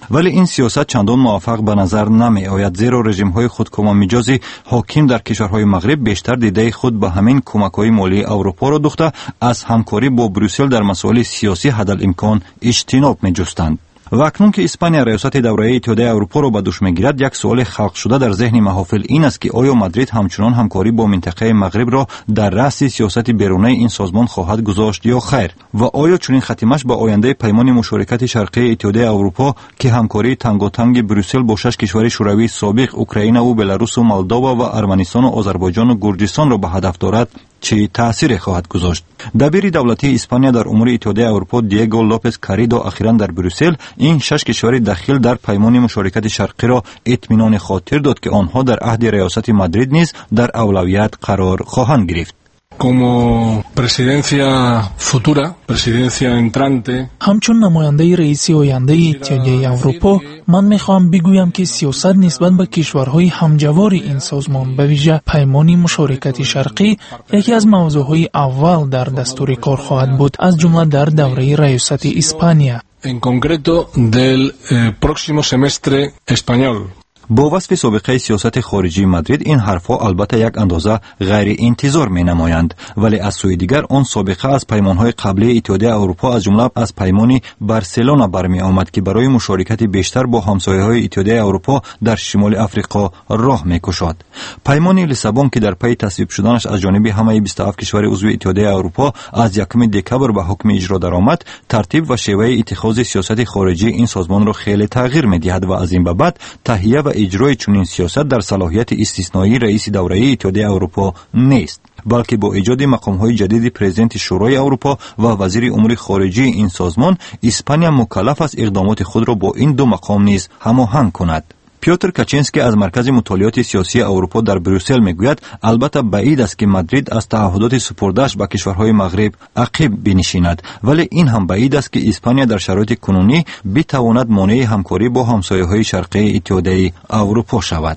ولی این سیاست چندان موفق به نظر نمی آید، زیرا رژیم‌های خودکامه‌مجازی حاکم در کشورهای مغرب بیشتر دیده خود به همین کمک‌های مالی اروپا را دوخته از همکاری با بروسل در مسائل سیاسی حدالامکان اجتناب می‌جستند. و اکنون که اسپانیا ریاست دوره اتحادیه اروپا را به دوش میگیرد، یک سوال خلق شده در ذهن محافل این است که آیا مادرید همچنان همکاری با منطقه مغرب را در رأس سیاست بیرونی این سازمان خواهد گذاشت یا خیر؟ و آیا چنین ختمش با آینده پیمان مشارکت شرقی اتحادیه اروپا که همکاری تنگاتنگ بروسل با 6 کشور شوروی سابق اوکراین و بلاروس و مولداوا و ارمنستان و آذربایجان و گرجستان را به هدف دارد چه تأثیر خواهد گذاشت؟ دبیر دولتی اسپانیا در امور اتحادیه اروپا دیگو لوپز کاریدو اخیراً در بروسل این 6 کشور داخل در پیمان مشارکت شرقی را اطمینان خاطر داد که آنها در عهد ریاست مادرید نیز در اولویت قرار خواهند گرفت. Como presidencia futura, presidencia entrante. همچون نماینده رئیسی آینده اتحادیه اروپا، من میخواهم بگویم که سیاست نسبت به کشورهای همجوار این سازمان به ویژه پیمان مشارکت شرقی یکی از موضوعهای اول در دستور کار خواهد بود، از جمله در دوره ریاست اسپانیا. En concreto del próximo semestre español. با وصف سابقه سیاست خارجی مادرید این حرفها البته یک اندازه غیر انتظار می نمایند، ولی از سوی دیگر آن سابقه از پیمانهای قبلی اتحادیه اروپا از جمله از پیمان بارسلونا برمی آمد که برای مشارکت بیشتر با همسایه‌های اتحادیه اروپا در شمال افریقا راه می کشد. پیمان لیسابون که در پی تصویب شدنش از جانب همه 27 کشور عضو اتحادیه اروپا از 1 دکامبر به حکم اجرا درآمد، ترتیب و شیوه اتخاذ سیاست خارجی این سازمان را خیلی تغییر می دهد و از این به بعد تهیه و اجرای چنین سیاست در صلاحیت استثنایی رئیس دوره اتحادیه اروپا نیست، بلکه با ایجاد مقام‌های جدید پرزیدنت شورای اروپا و وزیر امور خارجه این سازمان، اسپانیا مکلف است اقدامات خود را با این دو مقام نیز هماهنگ کند. پیوتر کاچینسکی از مرکز مطالعات سیاسی اروپا در بروسل میگوید البته بعید است که مادرید از تعهدات سپرده‌اش به کشورهای مغرب عقب بنشیند، ولی این هم بعید است که اسپانیا در شرایط کنونی بتواند مانع همکاری با همسایه‌های شرقی اتحادیه اروپا شود.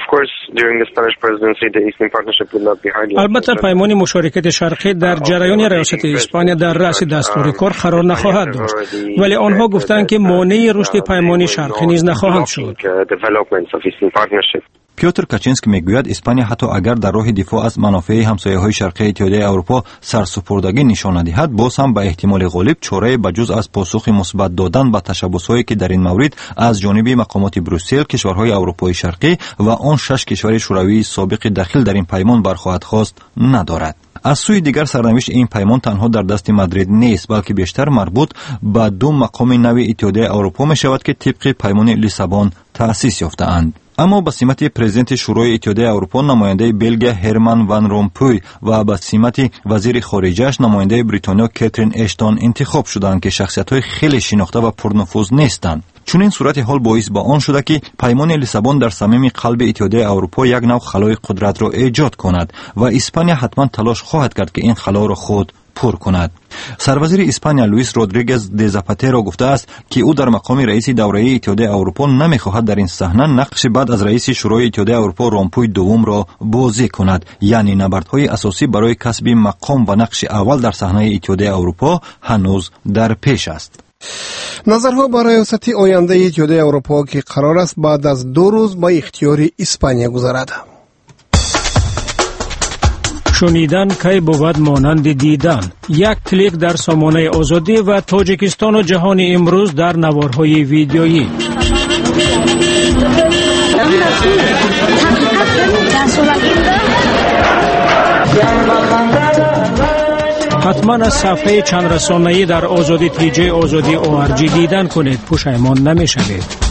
البته پیمان مشارکت شرقی در جریان ریاست اسپانیا در رأس دستور کار قرار نخواهد داشت، ولی آنها گفتند که مانع رشد پیمان شرقی نیز نخواهند شد. پیوتر کاچینسکی میگوید اسپانیا حتی اگر در راه دفاع از منافع همسایه‌های شرقی اتحادیه اروپا سرسپردگی نشان ندهد، باز هم به احتمال غالب چاره بجز از پاسخ مثبت دادن به تشبس‌هایی که در این مورد از جانب مقامات بروسل، کشورهای اروپای شرقی و آن 6 کشور شوروی سابق داخل در این پیمان برخواهد خواست ندارد. از سوی دیگر سرنوشت این پیمان تنها در دست مادرید نیست، بلکه بیشتر مربوط به دو مقام نو اتحادیه اروپا می شود که طبق پیمان لیسابون تأسیس یافته‌اند. اما به سمت پرزیدنت شورای اتحادیه اروپا نماینده بلژ هرمن وان رومپوی و به سمت وزیر خارجه‌اش نماینده بریتانیا کاترین اشتون انتخاب شدند که شخصیت‌های خیلی شناخته و پرنفوذ نیستند. چون این صورت حال باعث به آن شده که پیمان لیسابون در صمیم قلب اتحادیه اروپا یک نوع خلای قدرت را ایجاد کند و اسپانیا حتما تلاش خواهد کرد که این خلا را خود پر کند. سروزیر اسپانیا لوئیس رودریگز د زاپاترو گفته است که او در مقام رئیس دوره اتحادیه اروپا نمیخواهد در این صحنه نقش بعد از رئیس شورای اتحادیه اروپا رومپوی دوم را بازی کند، یعنی نبردهای اساسی برای کسب مقام و نقش اول در صحنه اتحادیه اروپا هنوز در پیش است. نظرها برای ریاست آینده اتحادیه اروپا که قرار است بعد از 2 روز با اختیار اسپانیا گذرد. شنیدن کی بود مانند دیدن. یک کلیک در سامانه آزادی و تاجیکستان و جهان امروز در نوارهای ویدیویی. حتما از صفحه چند رسانه‌ای در آزادی تیجی آزادی ORG دیدن کنید، پشیمان نمی‌شوید.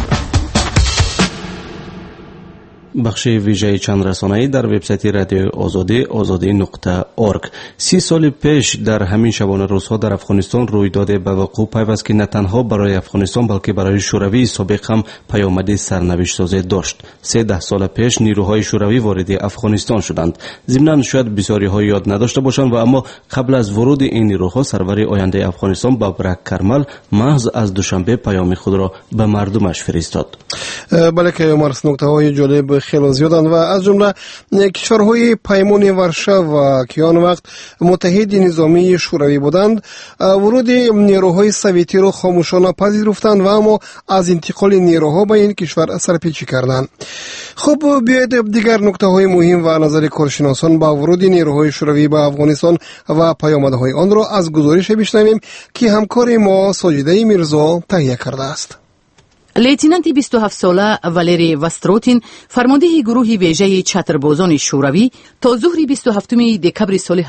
بخش ویژه چند رسانه‌ای در وبسایت رادیو آزادی azadi.org 30 سال پیش در همین شبانه روزها در افغانستان رویداد به وقوع پیوست که نه تنها برای افغانستان بلکه برای شوروی سابق هم پیامد سرنوشت سازی داشت. 13 سال پیش نیروهای شوروی وارد افغانستان شدند. ضمناً شاید بسیاری‌ها یاد نداشته باشند و اما قبل از ورود این نیروها سرور آینده افغانستان بابرک کرمل محض از دوشنبه پیام خود را به مردمش فرستاد. بله که عمر نکته‌های جالب خیلی زیادند و از جمله کشورهای پیمان ورشو که آن وقت متحد نظامی شوروی بودند ورود نیروهای سوویتی را خاموشانه پذیرفتند و اما از انتقال نیروها به این کشور سرپیچی کردند. خب بیایید دیگر نکته های مهم و نظر کارشناسان با ورود نیروهای شوروی به افغانستان و پیامدهای آن را از گزارش بشنویم که همکار ما ساجده میرزا تهیه کرده است. لیتنانت 27 ساله والری وستروتین فرمانده گروه ویژه چتربازان شوروی تا ظهر 27 دکبر سال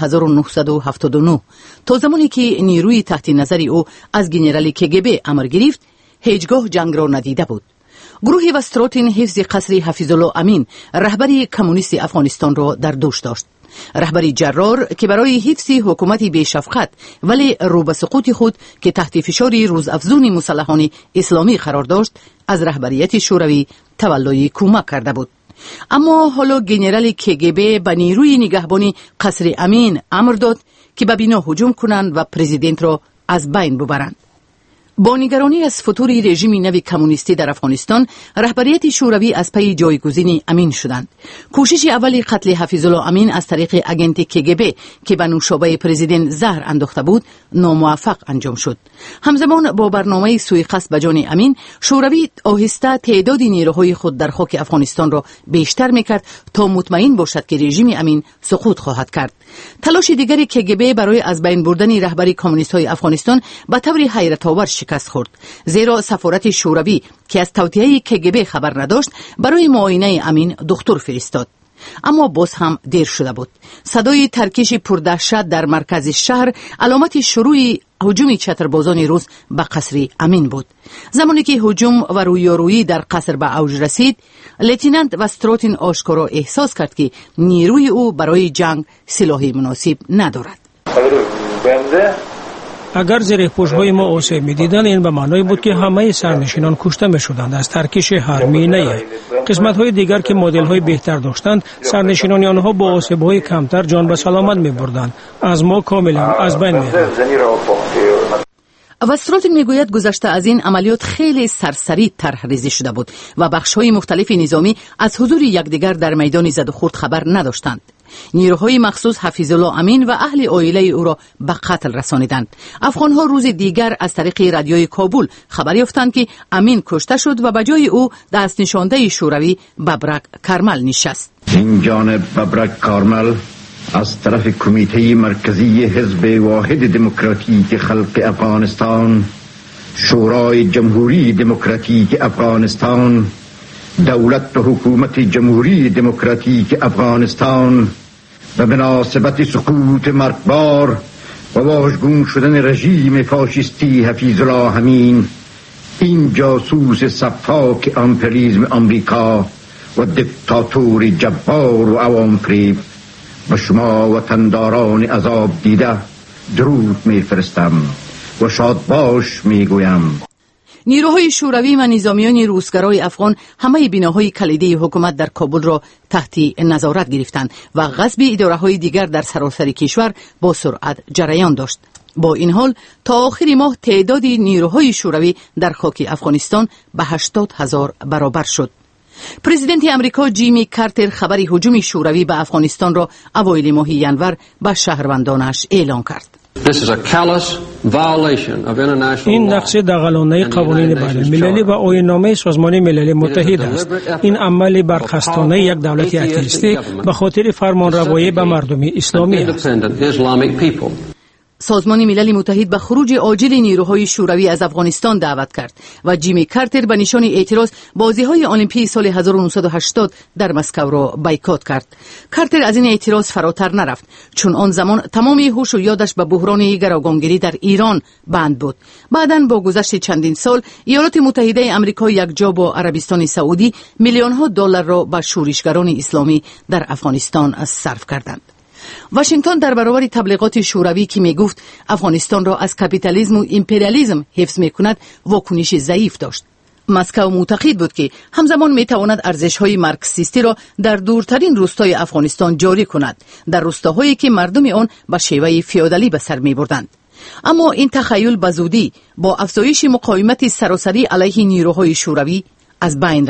1979 تا زمانی که نیروی تحت نظر او از گنرال کگب امر گرفت هیچگاه جنگ را ندیده بود. گروه وستروتین حفظ قصر حفیظالله امین رهبری کمونیست افغانستان را در دوش داشت. رهبری جرار که برای حفظ حکومتی بی‌شفقت ولی رو به سقوط خود که تحت فشار روزافزون مسلحان اسلامی قرار داشت از رهبریت شوروی تولای کمک کرده بود. اما حالا گنرال کگب به نیروی نگهبانی قصر امین امر داد که به بنا هجوم کنند و پرزیدنت را از بین ببرند. با نگرانی از فتور رژیم نو کمونیستی در افغانستان رهبریت شوروی از پی جایگزین امین شدند. کوشش اولی قتل حفیظالله امین از طریق اگنت کگب که به نوشابه پرزیدنت زهر انداخته بود ناموفق انجام شد. همزمان با برنامه سوءقصد به جان امین شوروی آهسته تعداد نیروهای خود در خاک افغانستان را بیشتر میکرد تا مطمئن باشد که رژیم امین سقوط خواهد کرد. تلاش دیگری کگب برای از بین بردن رهبری کمونیست های افغانستان به طور حیرت آور شکست خورد، زیرا سفارت شوروی که از توطئه کگب خبر نداشت برای معاینه امین دکتر فرستاد. اما باز هم دیر شده بود. صدای ترکش پردهشت در مرکز شهر علامت شروع هجوم چتربازان روس به قصر امین بود. زمانی که هجوم و رویارویی در قصر به اوج رسید، لیتنانت وستروتین آشکارا احساس کرد که نیروی او برای جنگ سلاح مناسب ندارد. اگر زیر پوش‌های ما آسیب می‌دیدند این به معنای بود که همه سرنشینان کشته می‌شدند از ترکش هرمینه. قسمت‌های دیگر که مدل‌های بهتر داشتند سرنشینان آنها با آسیب‌های کمتر جان به سلامت می‌بردند. از ما کاملا از بین می‌رفت. وستروتین میگوید گذشته از این عملیات خیلی سرسری طرح ریزی شده بود و بخش‌های مختلف نظامی از حضور یکدیگر در میدان زد و خورد خبر نداشتند. نیروهای مخصوص حفیظالله امین و اهل عائله او را به قتل رسانیدند. افغان‌ها روز دیگر از طریق رادیوی کابل خبر یافتند که امین کشته شد و به جای او دست نشانده شوروی ببرک کارمل نشست. این جانب ببرک کارمل از طرف کمیته مرکزی حزب واحد دموکراتیک خلق افغانستان، شورای جمهوری دموکراتیک افغانستان، دولت و حکومت جمهوری دموکراتیک افغانستان و مناسبت سقوط مرگبار و واژگون شدن رژیم فاشیستی حفیظالله امین، این جاسوس صفاک امپریالیسم آمریکا و دیکتاتور جبار و عوام فریب و شما وطنداران عذاب دیده درود میفرستم و شاد باش میگویم. نیروهای شوروی و نظامیان روسگرای افغان همه بناهای کلیدی حکومت در کابل را تحت نظارت گرفتند و غصب اداره‌های دیگر در سراسر کشور با سرعت جریان داشت. با این حال تا آخر ماه تعداد نیروهای شوروی در خاک افغانستان به 80,000 برابر شد. پرزیدنت امریکا جیمی کارتر خبر هجوم شوروی به افغانستان را اوایل ماه ینور به شهروندانش اعلام کرد. این نقض دغلانه قوانین بین‌المللی و آیین‌نامه سازمان ملل متحد است. این عمل برخستانه یک دولت اتئیستی به خاطر فرمانروایی به مردم اسلامی است. سازمان ملل متحد به خروج عاجل نیروهای شوروی از افغانستان دعوت کرد و جیمی کارتر به نشان اعتراض بازی‌های المپیک سال 1980 در مسکو را بایکوت کرد. کارتر از این اعتراض فراتر نرفت چون آن زمان تمام هوش و یادش به بحران گروگانگیری در ایران بند بود. بعداً با گذشت چندین سال ایالات متحده آمریکا یکجا با عربستان سعودی میلیون‌ها دلار را به شورشگران اسلامی در افغانستان صرف کردند. واشنگتن در برابر تبلیغات شوروی که میگفت افغانستان را از کاپیتالیسم و امپریالیسم حفظ میکند واکنش ضعیف داشت. مسکو معتقد بود که همزمان میتواند ارزش‌های مارکسیستی را در دورترین روستای افغانستان جاری کند، در روستاهایی که مردم آن به شیوه فئودالی به سر میبردند. اما این تخیل به زودی با افزایش مقاومت سراسری علیه نیروهای شوروی از بین رفت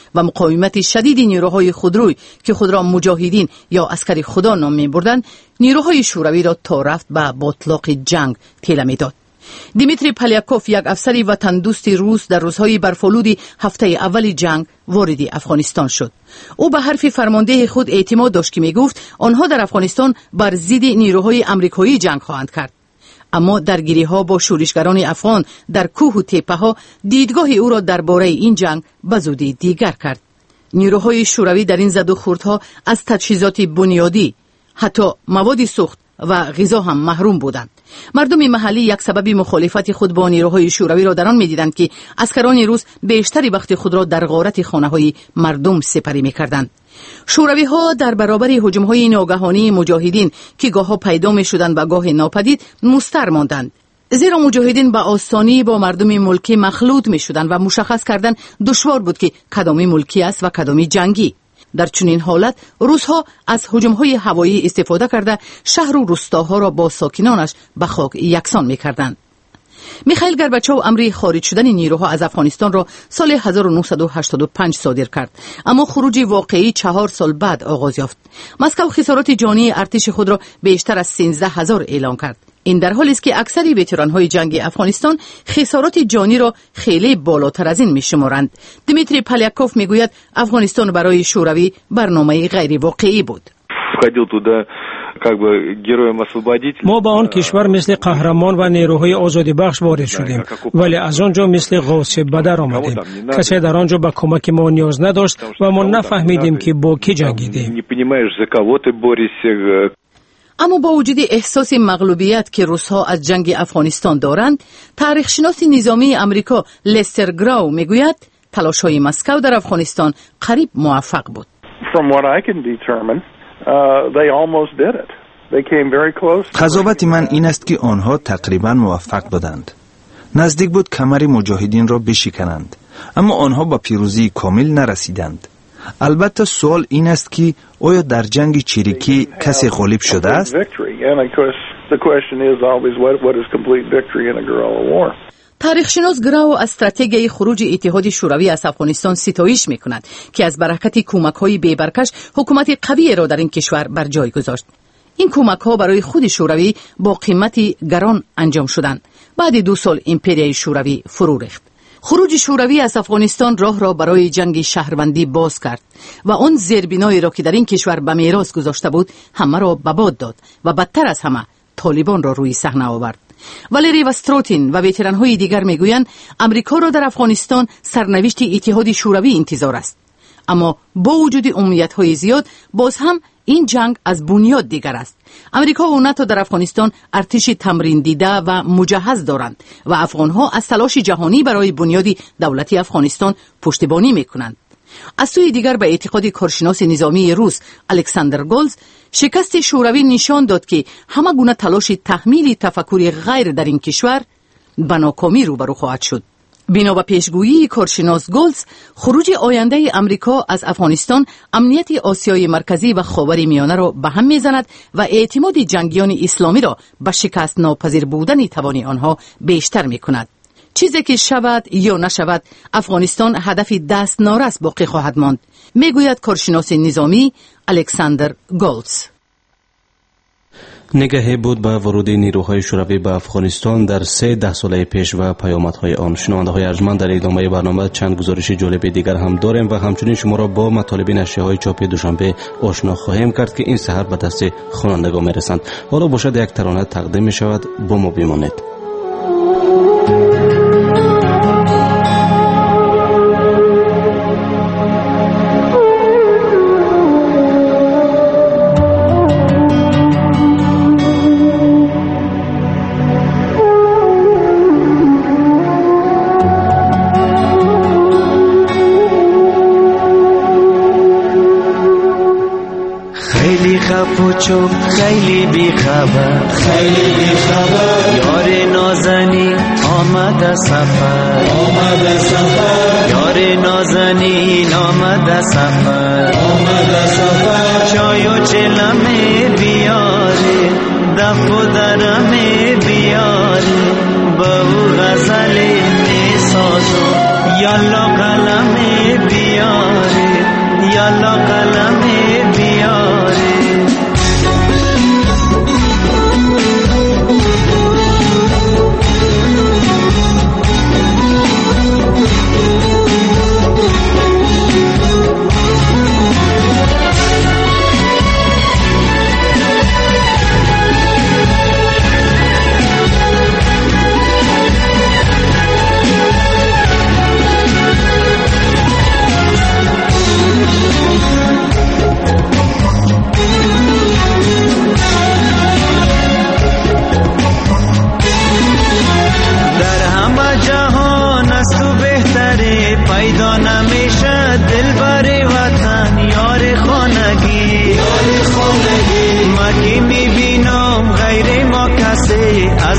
و مقاومت شدید نیروهای خودروی که خود را مجاهدین یا عسکر خدا نام می‌بردند، نیروهای شوروی را تا رفت به باطلاق جنگ طیله می‌داد. دیمیتری پالیاکوف، یک افسر وطن دوست روس، در روزهای برفالود هفته اول جنگ وارد افغانستان شد. او به حرف فرمانده خود اعتماد داشت که میگفت آنها در افغانستان بر ضد نیروهای آمریکایی جنگ خواهند کرد. اما درگیری‌ها با شورشگران افغان در کوه و تپه‌ها دیدگاه او را درباره این جنگ به زودی دیگر کرد. نیروهای شوروی در این زد و خوردها از تجهیزات بنیادی، حتی مواد سوخت و غذا هم محروم بودند. مردم محلی یک سبب مخالفت خود با نیروهای شوروی را در آن می‌دیدند که عسکران روس بیشتر وقت خود را در غارت خانه‌های مردم سپری می‌کردند. شوروی‌ها در برابر هجوم‌های ناگهانی مجاهدین که گاه‌ها پیدا می‌شدند و گاه ناپدید مستر ماندند، زیرا مجاهدین به آسانی با مردم ملکی مخلوط می‌شدند و مشخص کردن دشوار بود که کدامی ملکی است و کدامی جنگی. در چنین حالت روس‌ها از هجوم‌های هوایی استفاده کرده شهر و روستاها را با ساکنانش به خاک یکسان می‌کردند. میخائیل گورباچوف امر خارج شدن نیروها از افغانستان را سال 1985 صادر کرد، اما خروج واقعی 4 سال بعد آغاز یافت. مسکو خسارات جانی ارتش خود را بیشتر از 13,000 اعلام کرد. این در حالی است که اکثر وتران‌های جنگ افغانستان خسارات جانی را خیلی بالاتر از این می‌شمارند. دیمیتری پالیاکوف میگوید افغانستان برای شوروی برنامه غیر واقعی بود. ما با آن کشور مثل قهرمان و نیروهای آزادی بخش وارد شدیم، ولی از آنجا مثل غاصب به در آمدیم. کسی در آنجا به کمک ما نیاز نداشت و ما نفهمیدیم که با کی جنگیدیم. اما با وجود احساس مغلوبیت که روس‌ها از جنگ افغانستان دارند، تاریخ‌شناس نظامی آمریکا لستر گراو میگوید تلاش‌های مسکو در افغانستان قریب موفق بود. قضاوت من این است که آنها تقریبا موفق بودند. نزدیک بود کمر مجاهدین را بشکنند، اما آنها با پیروزی کامل نرسیدند. البته سوال این است که آیا در جنگ چریکی کسی غالب شده است؟ تاریخشناس گراو از استراتژی خروج اتحاد شوروی از افغانستان ستایش می‌کند که از برکت کمک‌های بی‌برکش حکومت قوی را در این کشور بر جای گذاشت. این کمک‌ها برای خود شوروی با قیمتی گران انجام شدند. بعد 2 سال امپریای شوروی فرو ریخت. خروج شوروی از افغانستان راه را برای جنگ شهروندی باز کرد و آن زیربنایی را که در این کشور به میراث گذاشته بود همه را به باد داد و بدتر از همه طالبان را روی صحنه آورد. والری واستروتین و وتران‌های دیگر میگویند امریکا را در افغانستان سرنوشت اتحاد شوروی انتظار است. اما با وجود امنیت‌های زیاد باز هم این جنگ از بنیاد دیگر است. امریکا و ناتو در افغانستان ارتش تمرین دیده و مجهز دارند و افغان‌ها از تلاش جهانی برای بنیاد دولت افغانستان پشتیبانی می‌کنند. از سوی دیگر به اعتقاد کارشناس نظامی روس الکساندر گولز، شکست شوروی نشان داد که همه گونه تلاش تحمیل تفکر غیر در این کشور به ناکامی روبرو خواهد شد. بنا به پیشگویی کارشناس گولز، خروج آینده امریکا از افغانستان امنیت آسیای مرکزی و خاور میانه را به هم میزند و اعتماد جنگیان اسلامی را به شکست ناپذیر بودن توان آنها بیشتر میکند. چیزی که شود یا نشود، افغانستان هدف دست نارس باقی خواهد ماند، میگوید کارشناس نظامی الکساندر گولز. نگاهی بود به ورود نیروهای شوروی به افغانستان در 13 ساله پیش و پیامدهای آن. شنونده‌های ارجمند، در ادامه برنامه چند گزارش جالب دیگر هم داریم و همچنین شما را با مطالب نشریه‌های چاپی دوشنبه آشنا خواهیم کرد که این سحر به دست خوانندگان میرسند. حالا باشد یک ترانه تقدیم می شود، با ما بمانید. پوچو خیلی بی خبر یار نازنی آمد سفر یار نازنین آمد سفر چای و چلمه بیاره دف و درمه بیاره با او غزل می سازو یالا قلمه بیاره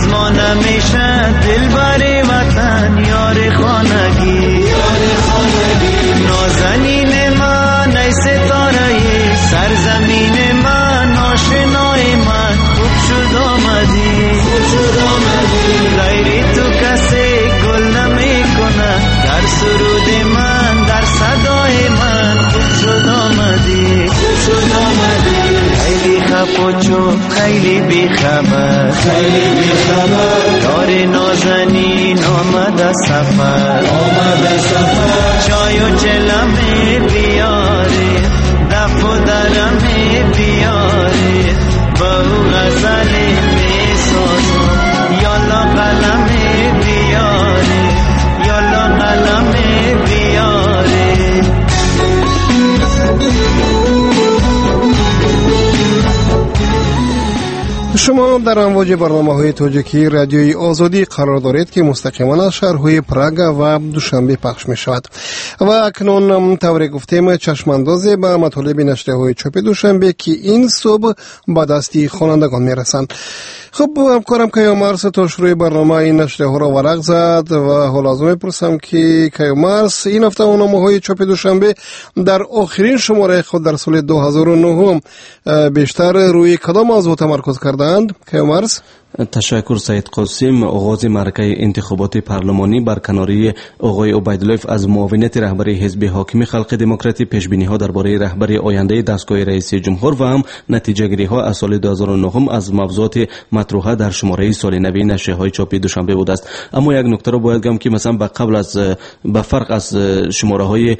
ما نمیشه دلبر وطن یار خانگی نازنین من ای ستاره سرزمین من آشنای من خوب شد آمدی غیری تو کسی گل نمی کنه در سرود من در صدای من خوب شد آمدی خیلی خپوچو خیلی بیخبر دار نازنین آمده سفر چای و چلمه بیاری دف و درمه بیاری با او غزل می سازم یالا قلمه بیاری یالا قلمه بیاری شما در امواج برنامه‌های تاجیکی رادیوی آزادی قرار دارید که مستقیما از شهرهای پراگ و دوشنبه پخش می شود و اکنون طور گفتیم چشماندازی به مطالب نشریه‌های چاپی دوشنبه که این صبح به دستی خوانندگان می رسند. خب همکارم کیومرث تا شروع برنامه این نشریه ها را ورق زد و حالا از میپرسم که کیومرث این هفته نامه‌های چاپ دوشنبه در آخرین شماره خود در سال 2009 بیشتر روی کدام موضوع تمرکز کردند کیومرث؟ تشکر سید قاسم. آغاز معرکه انتخابات پارلمانی برکناری آقای عبیدالله از معاونیت رهبری حزب حاکم خلق دموکراتی، پیشبینی‌ها درباره رهبری آینده دستگاه رئیس جمهور و هم نتیجه‌گیری‌ها از سال 2009 از موضوعات مطروحه در شماره سال نوی نشریه‌های چاپی دوشنبه بوده است. اما یک نکته را باید گفتم که مثلا به فرق از شماره‌های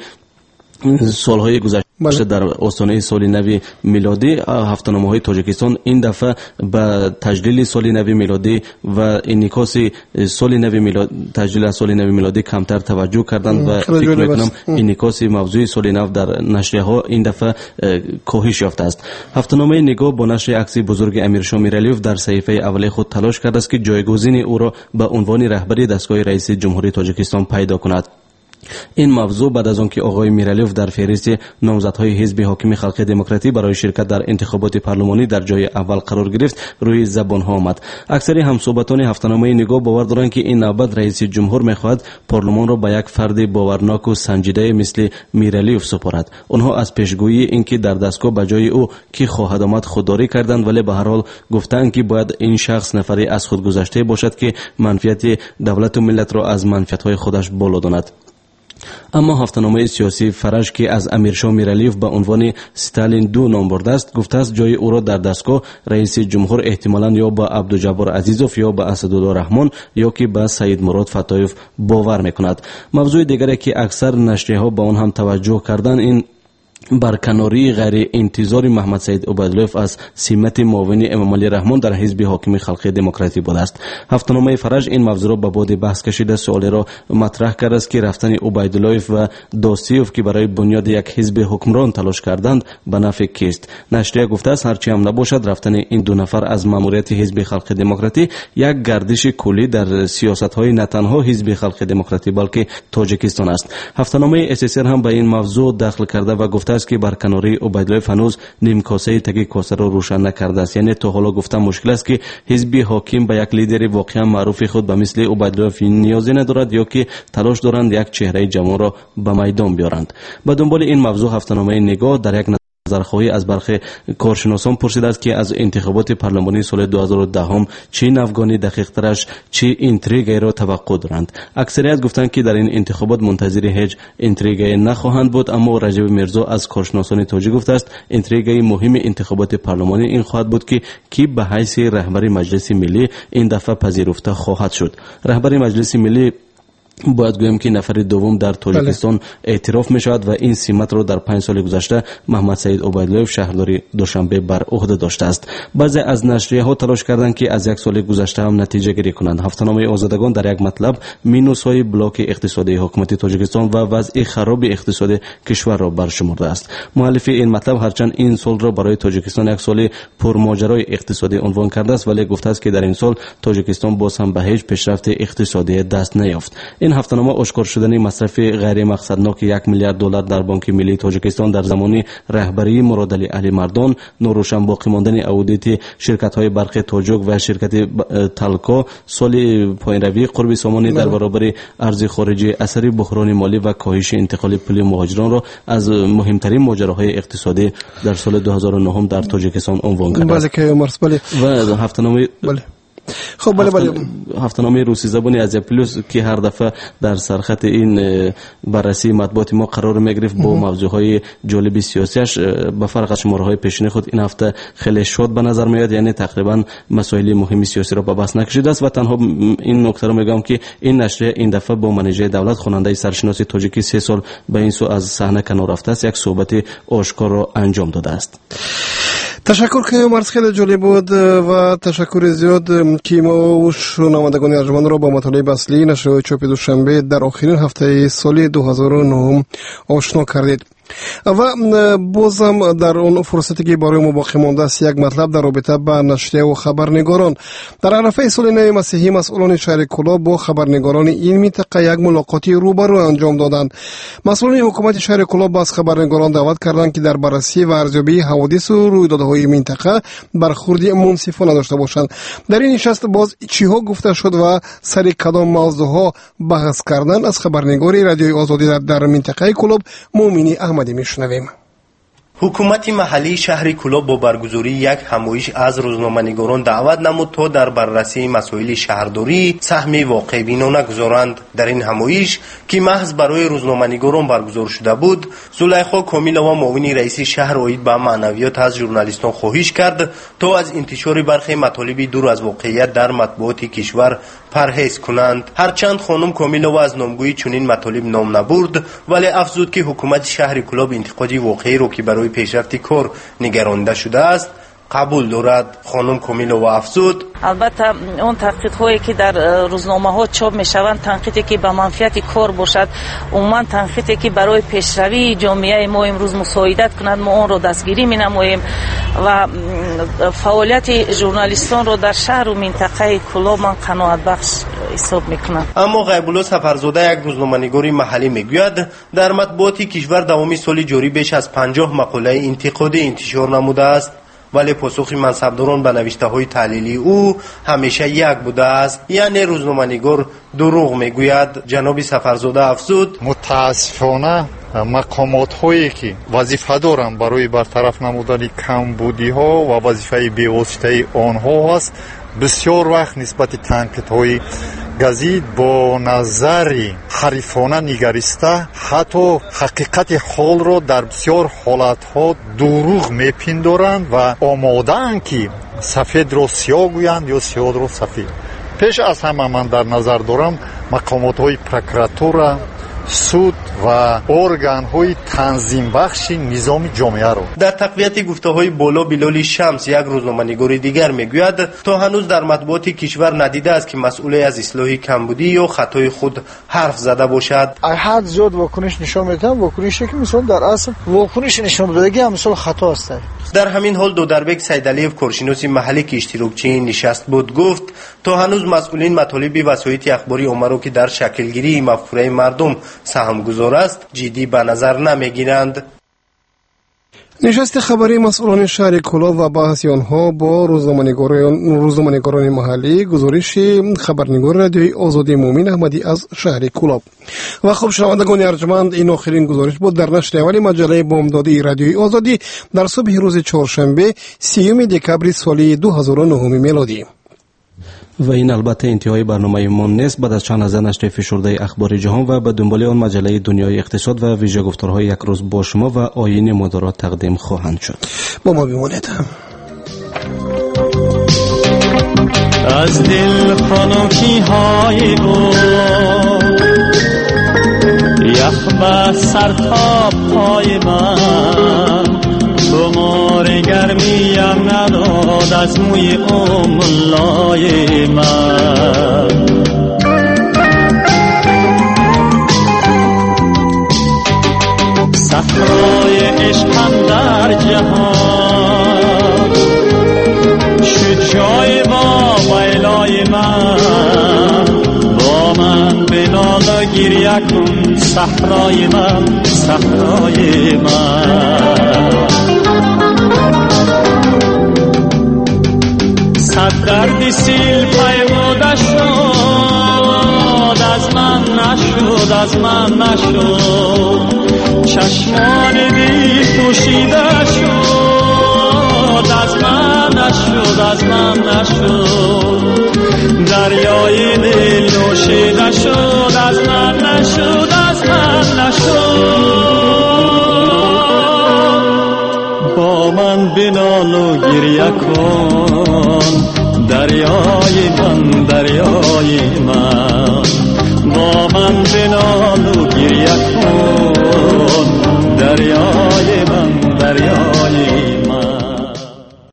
سالهای گذشته در آستانه سال نو میلادی، هفته‌نامه‌های تاجیکستان این دفعه به تجلیل سال نو میلادی و انعکاس سال نو میلادی، تجلیل سال نو میلادی کمتر توجه کردند و فکر می‌کنم انعکاس موضوع سال نو در نشریه‌ها این دفعه کاهش یافته است. هفته‌نامه نگاه با نشر عکس بزرگ امیرشاه میرالیوف در صحیفه اول خود تلاش کرده است که جایگزین او را به عنوان رهبری دستگاه رئیس جمهوری تاجیکستان پیدا کند. این موضوع بعد از آنکه آقای میرالیوف در فهرست نامزدهای حزب حاکم خلق دموکراتی برای شرکت در انتخابات پارلمانی در جای اول قرار گرفت روی زبانها آمد. اکثر همصحبتان هفته‌نامه نگاه باور دارند که این نوبت رئیس جمهور می‌خواهد پارلمان را به یک فرد باورناک و سنجیده مثل میرالیوف سپارد. آنها از پیشگویی اینکه در دستگاه به جای او کی خواهد آمد خودداری کردند، ولی به هر حال گفتند که باید این شخص نفری از خود گذشته باشد که منفعت دولت و ملت را از منفعت‌های خودش بالا داند. اما هفته‌نامه سیاسی فرج که از امیرشاه میرالیوف به عنوان ستالین 2 نام برده است گفته است جای او را در دستگاه رئیس جمهور احتمالاً یا به عبدالجبار عزیزوف یا به اسدالله رحمان یا که به سید مراد فتایف باور میکند. موضوع دیگری که اکثر نشریه‌ها به آن هم توجه کردند این برکناری غیر انتظاری محمد سید عبیدالله از سمت معاون امام علی رحمان در حزب حاکم خلق دموکراتی بوده است. هفته‌نامه فرج این موضوع را به باد بحث کشیده سوالی را مطرح کرده است که رفتن عبیدالله و داستیوف که برای بنیاد یک حزب حکمران تلاش کردند به نفع کیست؟ نشریه گفته است هرچی هم نباشد رفتن این دو نفر از ماموریت حزب خلق دموکراتی یک گردش کلی در سیاست‌های نه تنها حزب خلق دموکراتی بلکه تاجیکستان است. هفته‌نامه اسسر هم به این موضوع دخل کرده و گفته است که برکناری عبیدالله هنوز نیم کاسه تگی کاسه را روشن نکرده است. یعنی تا حالا گفتم مشکل است که حزب حاکم به یک لیدر واقعا معروف خود به مثل عبیدالله نیازی ندارد یا که تلاش دارند یک چهره جوان را به میدان بیارند. به دنبال این موضوع هفته‌نامه نگاه در یک نظرخواهی از برخی کارشناسان پرسیده است که از انتخابات پارلمانی سال 2010 چه افغانی دقیق ترش چه اینتریگی را توقع دارند. اکثریت گفتند که در این انتخابات منتظر هیچ اینتریگی نخواهند بود، اما رجب میرزا از کارشناسان تاجیک گفته است اینتریگی مهم انتخابات پارلمانی این خواهد بود که کی به حیث رهبری مجلس ملی این دفعه پذیرفته خواهد شد. رهبری مجلس ملی باید گویم که نفر دوم در تاجیکستان اعتراف می شود و این سمت را در 5 سال گذشته محمد سید عبیدالله شهرداری دوشنبه بر عهده داشته است. بعضی از نشریه ها تلاش کردند که از یک سال گذشته هم نتیجه گیری کنند. هفته‌نامه آزادگان در یک مطلب مینوس های بلاک اقتصادی حکومت تاجیکستان و وضع خراب اقتصاد کشور را برشمرده است. مؤلف این مطلب هرچند این سال را برای تاجیکستان یک سال پرماجرای اقتصادی عنوان کرده است، ولی گفته است که در این سال تاجیکستان باز هم به هیچ پیشرفت اقتصادی دست نیافت. این هفته‌نامه آشکار شدن مصرف غیر مقصدناک 1 میلیارد دلار در بانک ملی تاجیکستان در زمان رهبری مرادعلی علی مردان، نوروشن باقی ماندن اودیت شرکت‌های برق تاجیک و شرکت تلکا سال پایین‌روی قرب سامانی در برابر ارز خارجی اثر بحران مالی و کاهش انتقال پول مهاجران را از مهمترین ماجراهای اقتصادی در سال 2009 در تاجیکستان عنوان کرد. و هفته‌نامه خب بله هفته‌نامه روسی زبانی از پلوس که هر دفعه در سرخط این بررسی مطبوعات ما قرار میگرفت با موضوعهای جالب سیاسیش، به فرق از شماره‌های پیشین خود این هفته خیلی شاد به نظر میاد، یعنی تقریبا مسائل مهم سیاسی را به بحث نکشیده است و تنها این نکته رو میگم که این نشریه این دفعه با منیژه دولت خواننده سرشناس تاجیکی 3 سال به این سو از صحنه کنار رفته است یک صحبت آشکار را انجام داده است. تشکر که مرز، خیلی جالب بود و تشکر زیاد که ما و شنوندگان ارجمند را با مطالب اصلی نشریه چاپ دوشنبه در آخرین هفته سال 2009 آشنا کردید. و بازم در اون فرصتی که برای ما باقی مانده است یک مطلب در رابطه با نشریه و خبرنگاران. در عرفه سال نو مسیحی مسئولان شهر کلاب با خبرنگاران این منطقه یک ملاقاتی روبرو انجام دادند. مسئولان حکومت شهر کلاب از خبرنگاران دعوت کردند که در بررسی و ارزیابی حوادث و رویدادهای منطقه برخوردی منصفانه داشته باشند. در این نشست باز چیها گفته شد و سر کدام موضوعها بحث کردند؟ از خبرنگار رادیوی آزادی در منطقه کلاب مومنی احمدی میشنویم. حکومت محلی شهر کلاب با برگزاری یک همایش از روزنامه‌نگاران دعوت نمود تا در بررسی مسائل شهرداری سهم واقع بینانه گذارند. در این همایش که محض برای روزنامه‌نگاران برگزار شده بود، زلیخا کامیلова معاون رئیس شهر اوید به معنویات از ژورنالیستان خواهش کرد تا از انتشار برخی مطالب دور از واقعیت در مطبوعات کشور پرهیز کنند. هرچند خانم کامیلова از نامگویی چنین مطالب نام نبرد، ولی افزود که حکومت شهر کلاب انتقادی واقعی را که برای پیشرفت کار نگرانده شده است قبول دارد. خانم کامیلова افزود البته اون تحقیقاتی که در روزنامه ها چاپ می شوند تحقیقی که به منفعت کار باشد، عموما تحقیقی که برای پیشروی جامعه ما امروز مساعدت کند، ما اون رو دستگیری می نماییم و فعالیت ژورنالیستان رو در شهر و منطقه کلاب من قناعت بخش حساب میکنم. اما غیب‌الله سفرزاده یک روزنامه‌نگار محلی میگوید در مطبوعات کشور دوام سال جاری بیش از 50 مقاله انتقادی انتشار نموده است، ولی پاسخ منصبداران به نوشته‌های تحلیلی او همیشه یک بوده است، یعنی روزنامه‌نگار دروغ میگوید. جناب سفرزاده افزود متاسفانه مقامات‌هایی که وظیفه دارند برای برطرف نمودن کمبودی‌ها و وظیفه بی‌واسطه آنها است، بسیار وقت نسبت تنقیدهای گزید با نظری حریفانه نگریسته حتی حقیقت حال را در بسیار حالتها دروغ میپندارند و آماده‌اند که سفید را سیاه گویند یا سیاه را سفید. پیش از همه من در نظر دارم مقامات‌های پروکراتوره، سود و ارگان‌های تنظیم بخش نظام جامعه را. در تقویت گفته‌های بالا بلال شمس یک روزنامه‌نگار دیگر میگوید تا هنوز در مطبوعات کشور ندیده است که مسئول از اصلاح کمبودی یا خطای خود حرف زده باشد. حد زیاد واکنش نشان میدم، واکنشی که مثلا در اصل واکنش نشان دادگی هم مثلا خطا است. در همین حال دودربک سیدعلیف کارشناس محلی که اشتراکچی نشست بود گفت تا هنوز مسئولین مطالب وسایط اخباری عامه را که در شکلگیری مفکوره مردم سهمگذار است جدی به نظر نمیگیرند. نشست خبری مسئولان شهر کلاب و بحث آنها با روزنامه‌نگاران محلی، گزارش خبرنگار رادیوی آزادی مومن احمدی از شهر کلاب. و خب شنوندگان ارجمند، این آخرین گزارش بود در نشر اولی مجله بامدادی رادیوی آزادی در صبح روز چهارشنبه 30 دکبر سال 2009 میلادی. و این البته انتهای برنامه ما نیست. بعد از چند از نشر فشرده اخبار جهان و به دنبال آن مجله دنیای اقتصاد و ویژه گفتارهای یک روز با شما و آیین مدارات تقدیم خواهند شد. با ما بمانید. از دل خنکی های بود یخ به سر تا پای من، بمار گرمیم نداد از موی املای من. صحرای عشقم در جهان شد جای با ویلای من، با من به نالای نکن صحرای من، صحرای من. صد درد سیل پیموده شد، از من نشد، از من نشد. چشمان دل پوشیده شد، از من نشد، از من نشد. دریای دل نوشیده شد، از من نشد، از من نشد. با من بنال و گریه کن دریای من، دریای من. با من بنال و گریه کن دریای